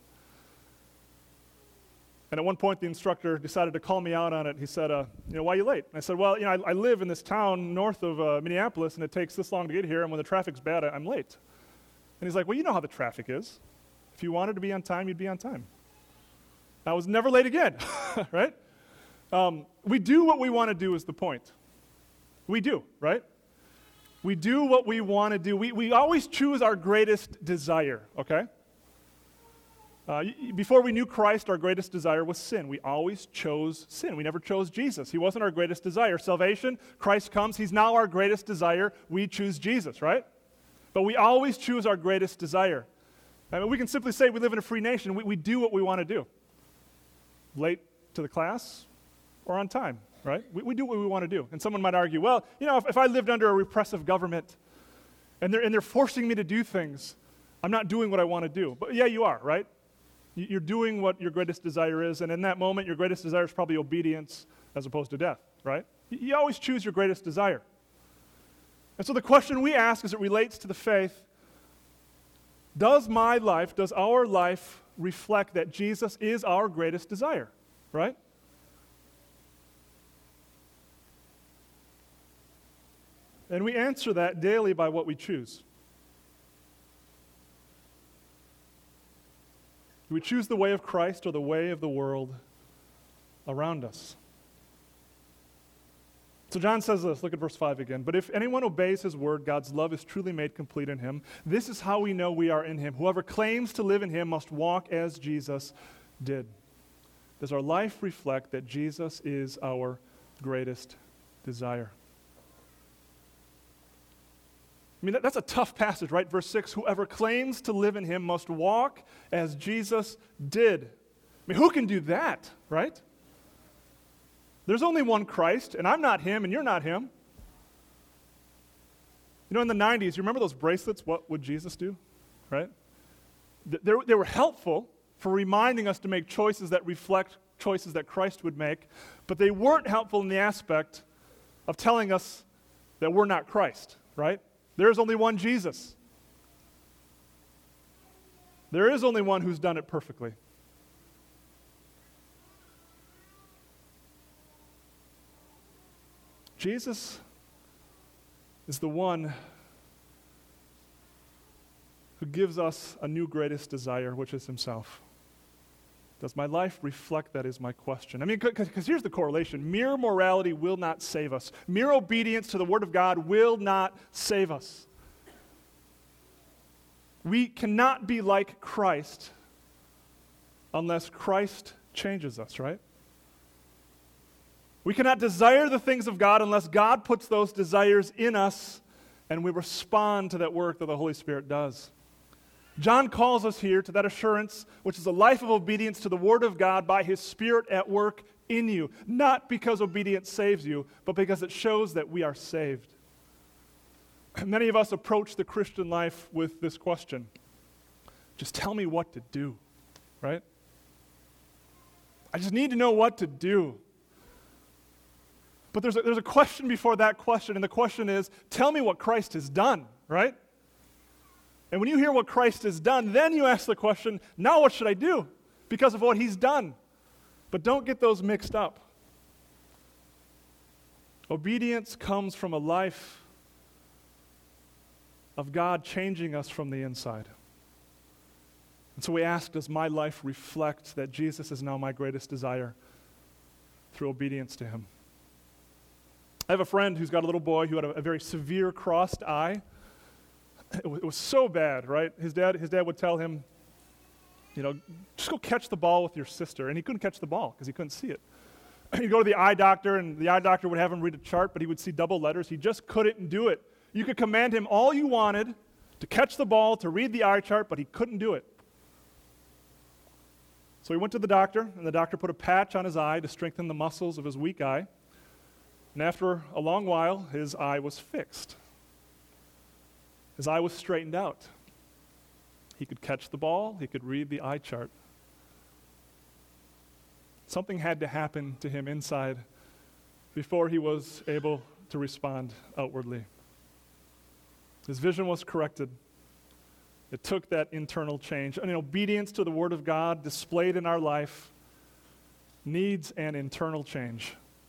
Speaker 6: And at one point, the instructor decided to call me out on it. He said, uh, you know, why are you late? And I said, well, you know, I, I live in this town north of uh, Minneapolis, and it takes this long to get here, and when the traffic's bad, I, I'm late. And he's like, well, you know how the traffic is. If you wanted to be on time, you'd be on time. I was never late again, right? Um, we do what we want to do is the point. We do, right? We do what we want to do. We, we always choose our greatest desire, okay? Uh, before we knew Christ, our greatest desire was sin. We always chose sin. We never chose Jesus. He wasn't our greatest desire. Salvation, Christ comes. He's now our greatest desire. We choose Jesus, right? But we always choose our greatest desire. I mean, we can simply say we live in a free nation. We, we do what we want to do. Late to the class or on time, right? We, we do what we want to do. And someone might argue, well, you know, if, if I lived under a repressive government and they're, and they're forcing me to do things, I'm not doing what I want to do. But yeah, you are, right? You're doing what your greatest desire is, and in that moment, your greatest desire is probably obedience as opposed to death, right? You always choose your greatest desire. And so the question we ask as it relates to the faith, does my life, does our life reflect that Jesus is our greatest desire, right? And we answer that daily by what we choose. Do we choose the way of Christ or the way of the world around us? So John says this, look at verse five again. But if anyone obeys his word, God's love is truly made complete in him. This is how we know we are in him. Whoever claims to live in him must walk as Jesus did. Does our life reflect that Jesus is our greatest desire? I mean, that, that's a tough passage, right? Verse six, whoever claims to live in him must walk as Jesus did. I mean, who can do that, right? There's only one Christ, and I'm not him, and you're not him. You know, in the nineties, you remember those bracelets, what would Jesus do, right? They, they were helpful for reminding us to make choices that reflect choices that Christ would make, but they weren't helpful in the aspect of telling us that we're not Christ, right? There is only one Jesus. There is only one who's done it perfectly. Jesus is the one who gives us a new greatest desire, which is himself. Does my life reflect that is my question? I mean, because here's the correlation. Mere morality will not save us. Mere obedience to the Word of God will not save us. We cannot be like Christ unless Christ changes us, right? We cannot desire the things of God unless God puts those desires in us and we respond to that work that the Holy Spirit does. John calls us here to that assurance, which is a life of obedience to the Word of God by His Spirit at work in you, not because obedience saves you, but because it shows that we are saved. Many of us approach the Christian life with this question: just tell me what to do, right? I just need to know what to do. But there's a, there's a question before that question, and the question is, tell me what Christ has done, right? And when you hear what Christ has done, then you ask the question, now what should I do because of what he's done? But don't get those mixed up. Obedience comes from a life of God changing us from the inside. And so we ask, does my life reflect that Jesus is now my greatest desire through obedience to him? I have a friend who's got a little boy who had a, a very severe crossed eye. It was, it was so bad, right? His dad, his dad would tell him, you know, just go catch the ball with your sister. And he couldn't catch the ball because he couldn't see it. He'd go to the eye doctor, and the eye doctor would have him read a chart, but he would see double letters. He just couldn't do it. You could command him all you wanted to catch the ball, to read the eye chart, but he couldn't do it. So he went to the doctor, and the doctor put a patch on his eye to strengthen the muscles of his weak eye. And after a long while, his eye was fixed. His eye was straightened out. He could catch the ball. He could read the eye chart. Something had to happen to him inside before he was able to respond outwardly. His vision was corrected. It took that internal change. And in obedience to the Word of God displayed in our life needs an internal change.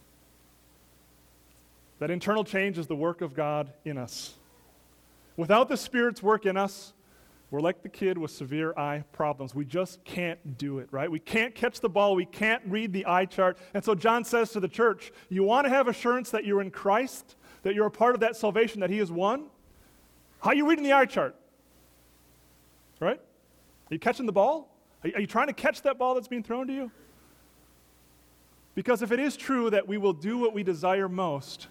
Speaker 6: That internal change is the work of God in us. Without the Spirit's work in us, we're like the kid with severe eye problems. We just can't do it, right? We can't catch the ball. We can't read the eye chart. And so John says to the church, you want to have assurance that you're in Christ, that you're a part of that salvation, that he has won? How are you reading the eye chart? Right? Are you catching the ball? Are you, are you trying to catch that ball that's being thrown to you? Because if it is true that we will do what we desire most,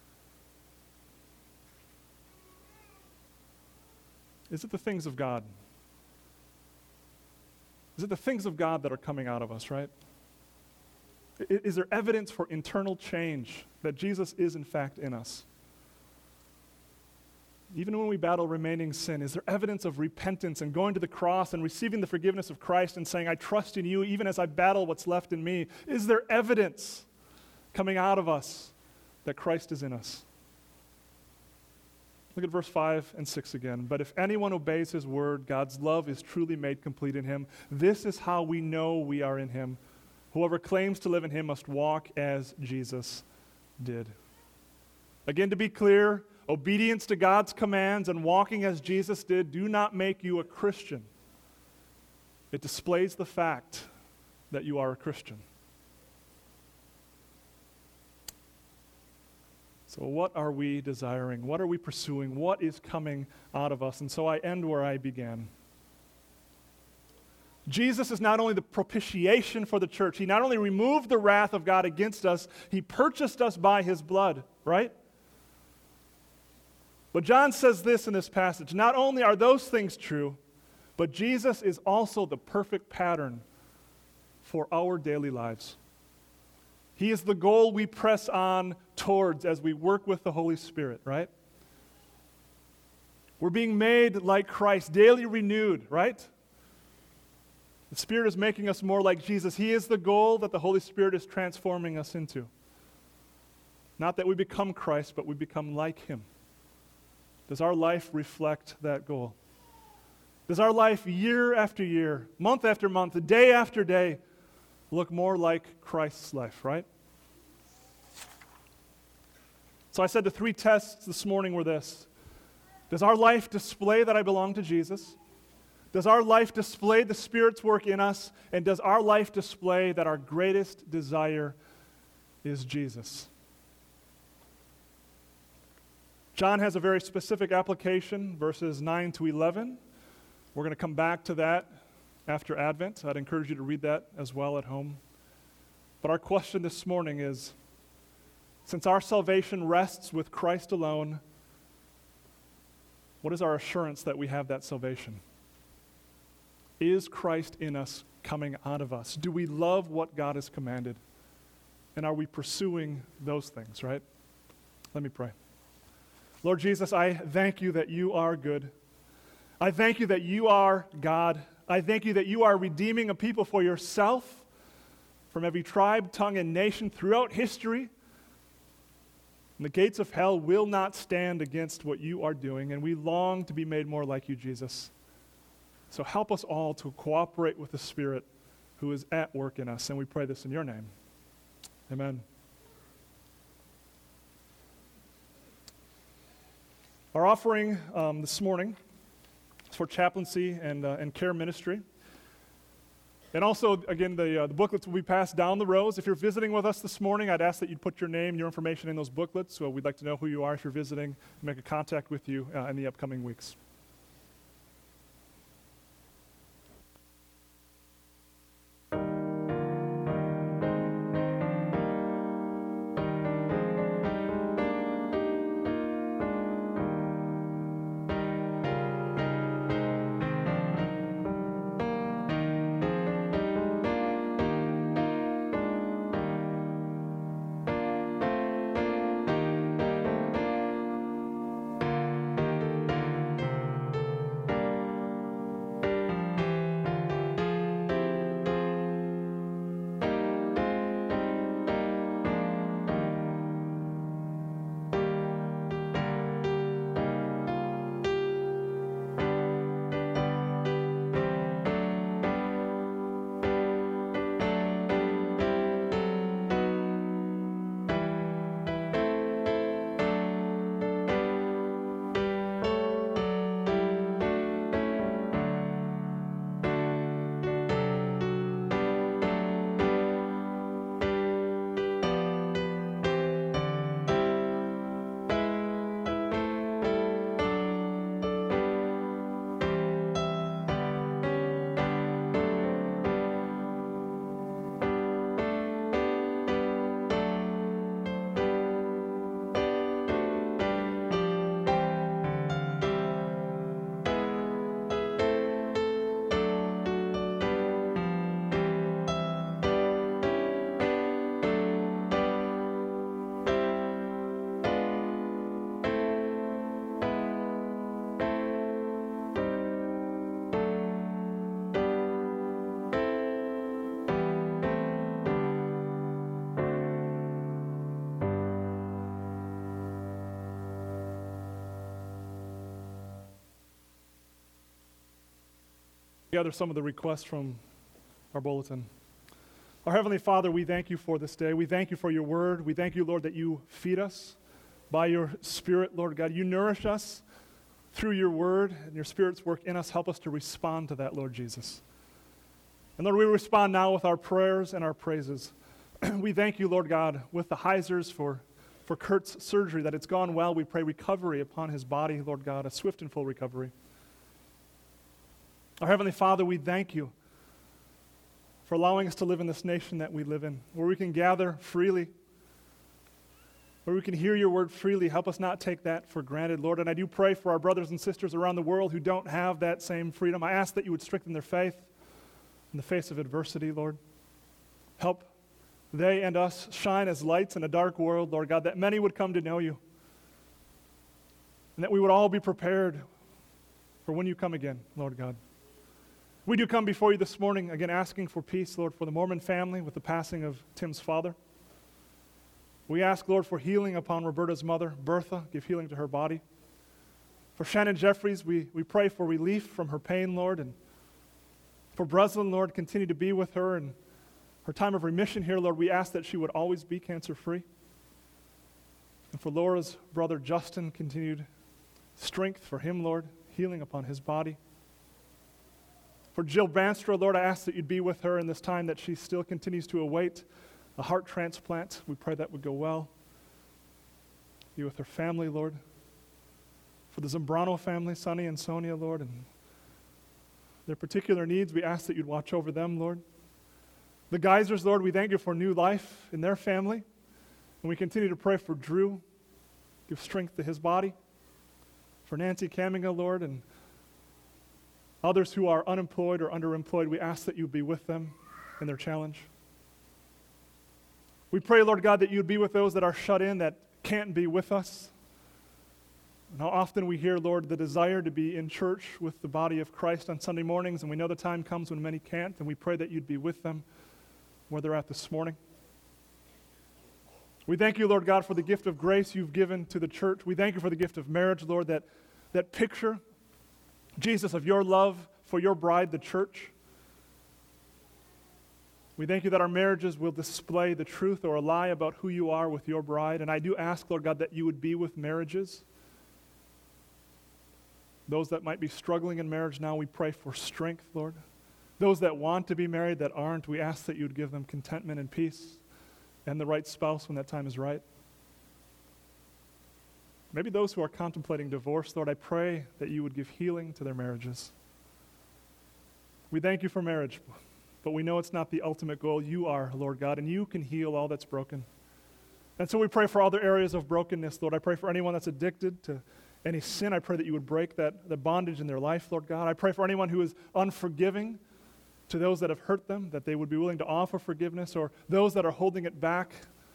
Speaker 6: is it the things of God? Is it the things of God that are coming out of us, right? Is, is there evidence for internal change that Jesus is in fact in us? Even when we battle remaining sin, is there evidence of repentance and going to the cross and receiving the forgiveness of Christ and saying, I trust in you even as I battle what's left in me? Is there evidence coming out of us that Christ is in us? Look at verse five and six again. But if anyone obeys his word, God's love is truly made complete in him. This is how we know we are in him. Whoever claims to live in him must walk as Jesus did. Again, to be clear, obedience to God's commands and walking as Jesus did do not make you a Christian. It displays the fact that you are a Christian. So what are we desiring? What are we pursuing? What is coming out of us? And so I end where I began. Jesus is not only the propitiation for the church. He not only removed the wrath of God against us, he purchased us by his blood, right? But John says this in this passage. Not only are those things true, but Jesus is also the perfect pattern for our daily lives. He is the goal we press on towards as we work with the Holy Spirit, right? We're being made like Christ, daily renewed, right? The Spirit is making us more like Jesus. He is the goal that the Holy Spirit is transforming us into. Not that we become Christ, but we become like him. Does our life reflect that goal? Does our life year after year, month after month, day after day, look more like Christ's life, right? So I said the three tests this morning were this. Does our life display that I belong to Jesus? Does our life display the Spirit's work in us? And does our life display that our greatest desire is Jesus? John has a very specific application, verses nine to eleven. We're going to come back to that after Advent. I'd encourage you to read that as well at home. But our question this morning is, since our salvation rests with Christ alone, what is our assurance that we have that salvation? Is Christ in us coming out of us? Do we love what God has commanded? And are we pursuing those things, right? Let me pray. Lord Jesus, I thank you that you are good. I thank you that you are God. I thank you that you are redeeming a people for yourself from every tribe, tongue, and nation throughout history. And the gates of hell will not stand against what you are doing, and we long to be made more like you, Jesus. So help us all to cooperate with the Spirit who is at work in us, and we pray this in your name. Amen. Our offering um, this morning is for chaplaincy and, uh, and care ministry. And also, again, the, uh, the booklets will be passed down the rows. If you're visiting with us this morning, I'd ask that you'd put your name, your information in those booklets. So we'd like to know who you are if you're visiting, make a contact with you uh, in the upcoming weeks. Gather some of the requests from our bulletin. Our Heavenly Father, we thank you for this day. We thank you for your word. We thank you, Lord, that you feed us by your Spirit, Lord God. You nourish us through your word, and your Spirit's work in us. Help us to respond to that, Lord Jesus. And Lord, we respond now with our prayers and our praises. We thank you, Lord God, with the Heisers for, for Kurt's surgery, that it's gone well. We pray recovery upon his body, Lord God, a swift and full recovery. Our Heavenly Father, we thank you for allowing us to live in this nation that we live in, where we can gather freely, where we can hear your word freely. Help us not take that for granted, Lord. And I do pray for our brothers and sisters around the world who don't have that same freedom. I ask that you would strengthen their faith in the face of adversity, Lord. Help they and us shine as lights in a dark world, Lord God, that many would come to know you, and that we would all be prepared for when you come again, Lord God. We do come before you this morning, again, asking for peace, Lord, for the Mormon family with the passing of Tim's father. We ask, Lord, for healing upon Roberta's mother, Bertha. Give healing to her body. For Shannon Jeffries, we, we pray for relief from her pain, Lord. And for Breslin, Lord, continue to be with her. And her time of remission here, Lord, we ask that she would always be cancer-free. And for Laura's brother, Justin, continued strength for him, Lord, healing upon his body. For Jill Banstra, Lord, I ask that you'd be with her in this time that she still continues to await a heart transplant. We pray that would go well. Be with her family, Lord. For the Zambrano family, Sonny and Sonia, Lord, and their particular needs, we ask that you'd watch over them, Lord. The Geisers, Lord, we thank you for new life in their family. And we continue to pray for Drew. Give strength to his body. For Nancy Caminga, Lord, and others who are unemployed or underemployed, we ask that you be with them in their challenge. We pray, Lord God, that you'd be with those that are shut in, that can't be with us. And how often we hear, Lord, the desire to be in church with the body of Christ on Sunday mornings, and we know the time comes when many can't, and we pray that you'd be with them where they're at this morning. We thank you, Lord God, for the gift of grace you've given to the church. We thank you for the gift of marriage, Lord, that, that picture, Jesus, of your love for your bride, the church. We thank you that our marriages will display the truth or a lie about who you are with your bride. And I do ask, Lord God, that you would be with marriages. Those that might be struggling in marriage now, we pray for strength, Lord. Those that want to be married that aren't, we ask that you'd give them contentment and peace and the right spouse when that time is right. Maybe those who are contemplating divorce, Lord, I pray that you would give healing to their marriages. We thank you for marriage, but we know it's not the ultimate goal. You are, Lord God, and you can heal all that's broken. And so we pray for other areas of brokenness, Lord. I pray for anyone that's addicted to any sin. I pray that you would break that the bondage in their life, Lord God. I pray for anyone who is unforgiving to those that have hurt them, that they would be willing to offer forgiveness, or those that are holding it back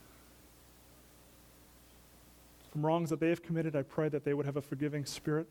Speaker 6: from wrongs that they have committed. I pray that they would have a forgiving spirit.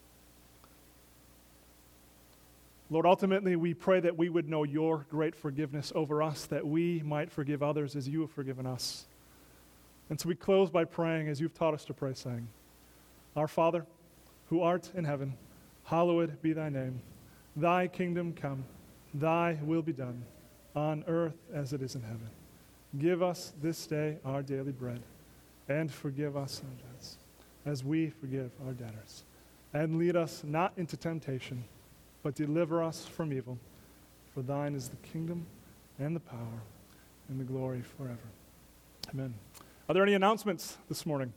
Speaker 6: Lord, ultimately, we pray that we would know your great forgiveness over us, that we might forgive others as you have forgiven us. And so we close by praying as you've taught us to pray, saying, Our Father, who art in heaven, hallowed be thy name. Thy kingdom come, thy will be done, on earth as it is in heaven. Give us this day our daily bread, and forgive us our debts, as we forgive our debtors. And lead us not into temptation, but deliver us from evil. For thine is the kingdom, and the power, and the glory forever. Amen. Are there any announcements this morning?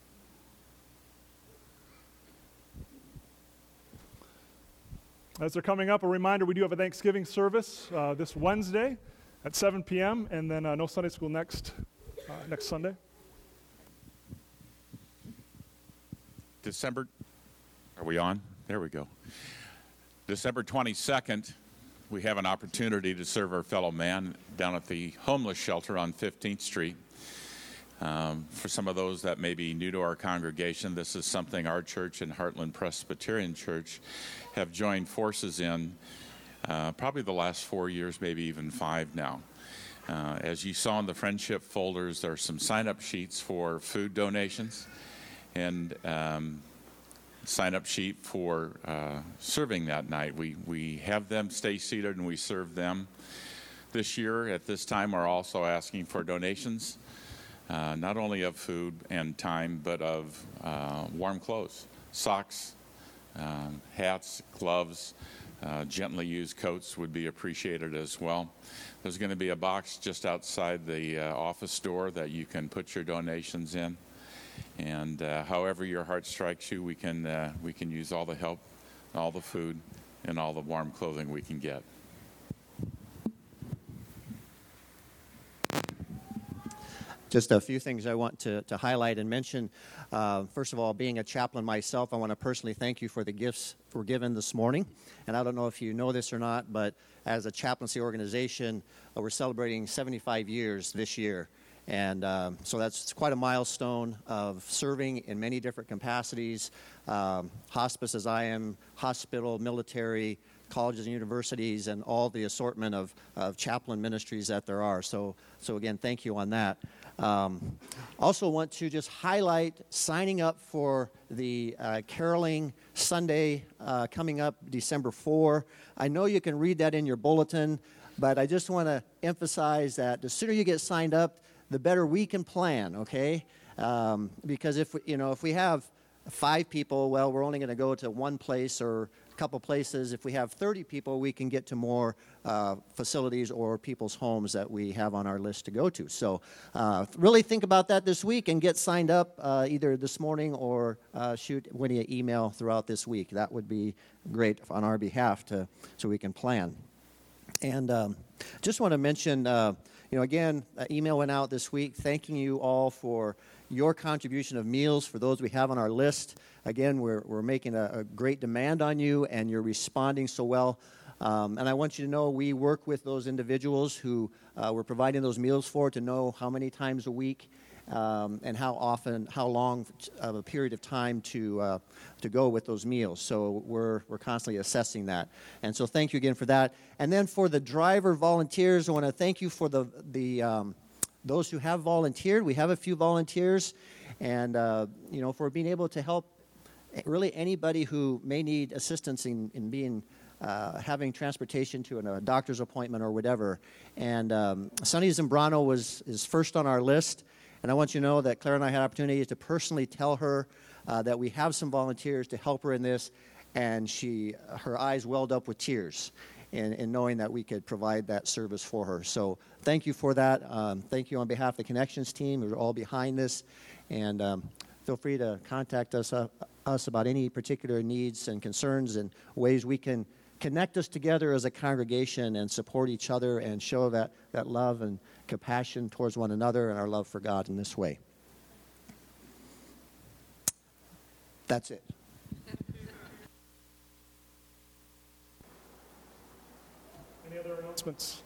Speaker 6: As they're coming up, a reminder, we do have a Thanksgiving service uh, this Wednesday at seven p.m., and then uh, no Sunday school next uh, next Sunday.
Speaker 7: December, are we on? There we go. December twenty-second, we have an opportunity to serve our fellow man down at the homeless shelter on fifteenth Street. Um, for some of those that may be new to our congregation, this is something our church and Heartland Presbyterian Church have joined forces in uh, probably the last four years, maybe even five now. Uh, as you saw in the friendship folders, there are some sign-up sheets for food donations and um, sign-up sheet for uh, serving that night. We, we have them stay seated and we serve them. This year, at this time, we're also asking for donations. Uh, not only of food and time, but of uh, warm clothes, socks, um, hats, gloves, uh, gently used coats would be appreciated as well. There's going to be a box just outside the uh, office door that you can put your donations in. And uh, however your heart strikes you, we can, uh, we can use all the help, all the food, and all the warm clothing we can get.
Speaker 8: Just a few things I want to, to highlight and mention. Uh, first of all, being a chaplain myself, I want to personally thank you for the gifts we're given this morning. And I don't know if you know this or not, but as a chaplaincy organization, uh, we're celebrating seventy-five years this year. And um, so that's quite a milestone of serving in many different capacities, um, hospice as I am, hospital, military, colleges and universities, and all the assortment of, of chaplain ministries that there are. So, so again, thank you on that. Um, also want to just highlight signing up for the uh, Caroling Sunday uh, coming up December fourth. I know you can read that in your bulletin, but I just want to emphasize that the sooner you get signed up, the better we can plan, okay? Um, because if, you know, if we have five people, well, we're only going to go to one place or a couple places. If we have thirty people, we can get to more uh, facilities or people's homes that we have on our list to go to. So uh, really think about that this week and get signed up uh, either this morning or uh, shoot Winnie an email throughout this week. That would be great on our behalf to so we can plan. And um, just want to mention, uh, you know, again, an email went out this week thanking you all for your contribution of meals for those we have on our list. Again, we're, we're making a, a great demand on you, and you're responding so well. Um, and I want you to know we work with those individuals who uh, we're providing those meals for to know how many times a week um, and how often, how long of a period of time to uh, to go with those meals. So we're we're constantly assessing that. And so thank you again for that. And then for the driver volunteers, I want to thank you for the the um, those who have volunteered. We have a few volunteers, and uh, you know, for being able to help really anybody who may need assistance in, in being uh, having transportation to an, a doctor's appointment or whatever. And um, Sonny Zambrano was is first on our list. And I want you to know that Claire and I had opportunity to personally tell her uh, that we have some volunteers to help her in this, and she, her eyes welled up with tears in, in knowing that we could provide that service for her. So thank you for that. Um, thank you on behalf of the Connections team. We're all behind this, and um, feel free to contact us, uh, us about any particular needs and concerns and ways we can connect us together as a congregation and support each other and show that, that love and compassion towards one another and our love for God in this way. That's it.
Speaker 6: Any other announcements?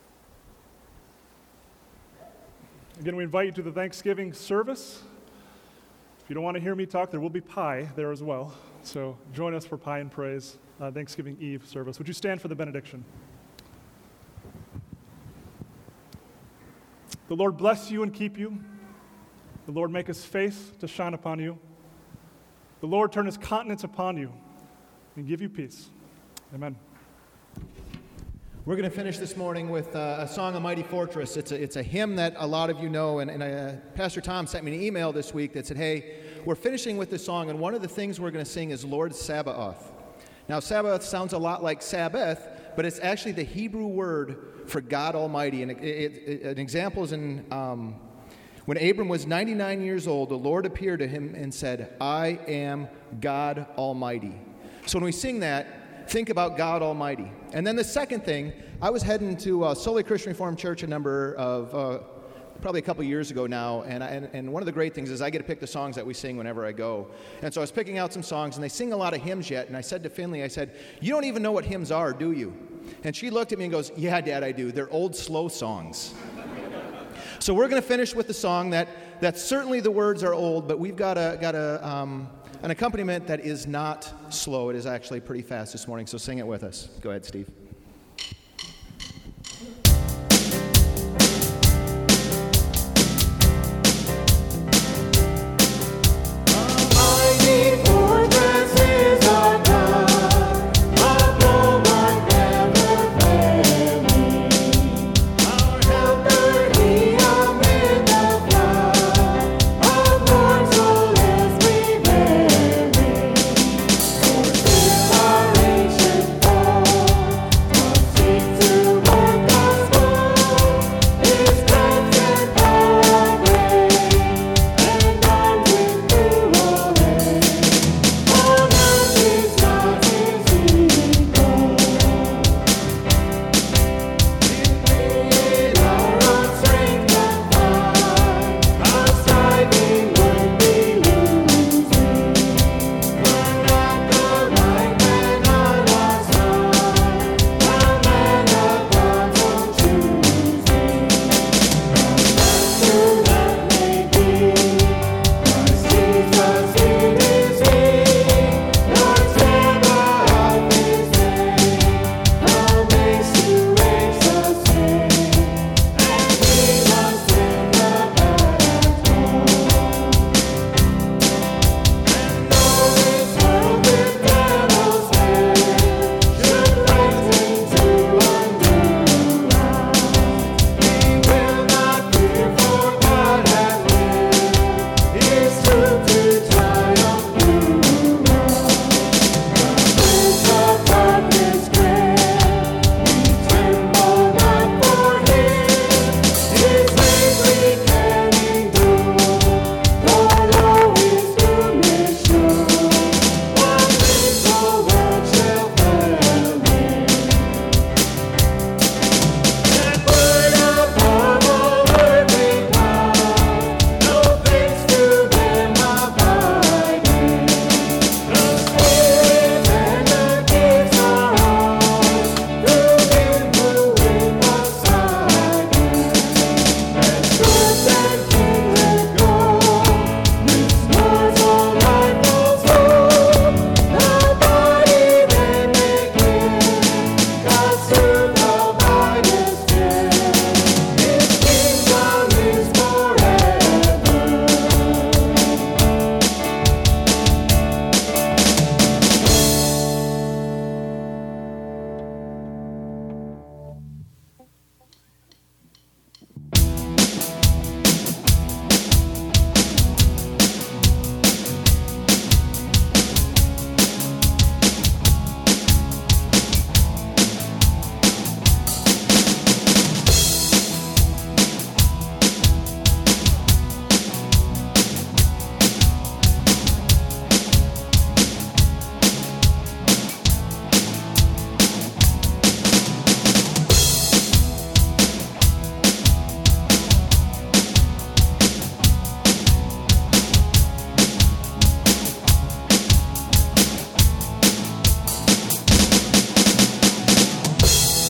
Speaker 6: Again, we invite you to the Thanksgiving service. If you don't want to hear me talk, there will be pie there as well. So join us for Pie and Praise, uh, Thanksgiving Eve service. Would you stand for the benediction? The Lord bless you and keep you. The Lord make his face to shine upon you. The Lord turn his countenance upon you and give you peace. Amen.
Speaker 5: We're going to finish this morning with uh, a song, A Mighty Fortress. It's a, it's a hymn that a lot of you know, and, and uh, Pastor Tom sent me an email this week that said, hey, we're finishing with this song, and one of the things we're going to sing is Lord Sabaoth. Now, Sabaoth sounds a lot like Sabbath, but it's actually the Hebrew word for God Almighty. And it, it, it, an example is in um, when Abram was ninety-nine years old, the Lord appeared to him and said, I am God Almighty. So when we sing that, think about God Almighty. And then the second thing, I was heading to uh, Soli Christian Reformed Church a number of, uh, probably a couple years ago now, and, I, and, and one of the great things is I get to pick the songs that we sing whenever I go. And so I was picking out some songs, and they sing a lot of hymns yet, and I said to Finley, I said, you don't even know what hymns are, do you? And she looked at me and goes, yeah, Dad, I do. They're old, slow songs. So we're going to finish with the song that, that certainly the words are old, but we've got a, got a, um, an accompaniment that is not slow. It is actually pretty fast this morning, so sing it with us. Go ahead, Steve.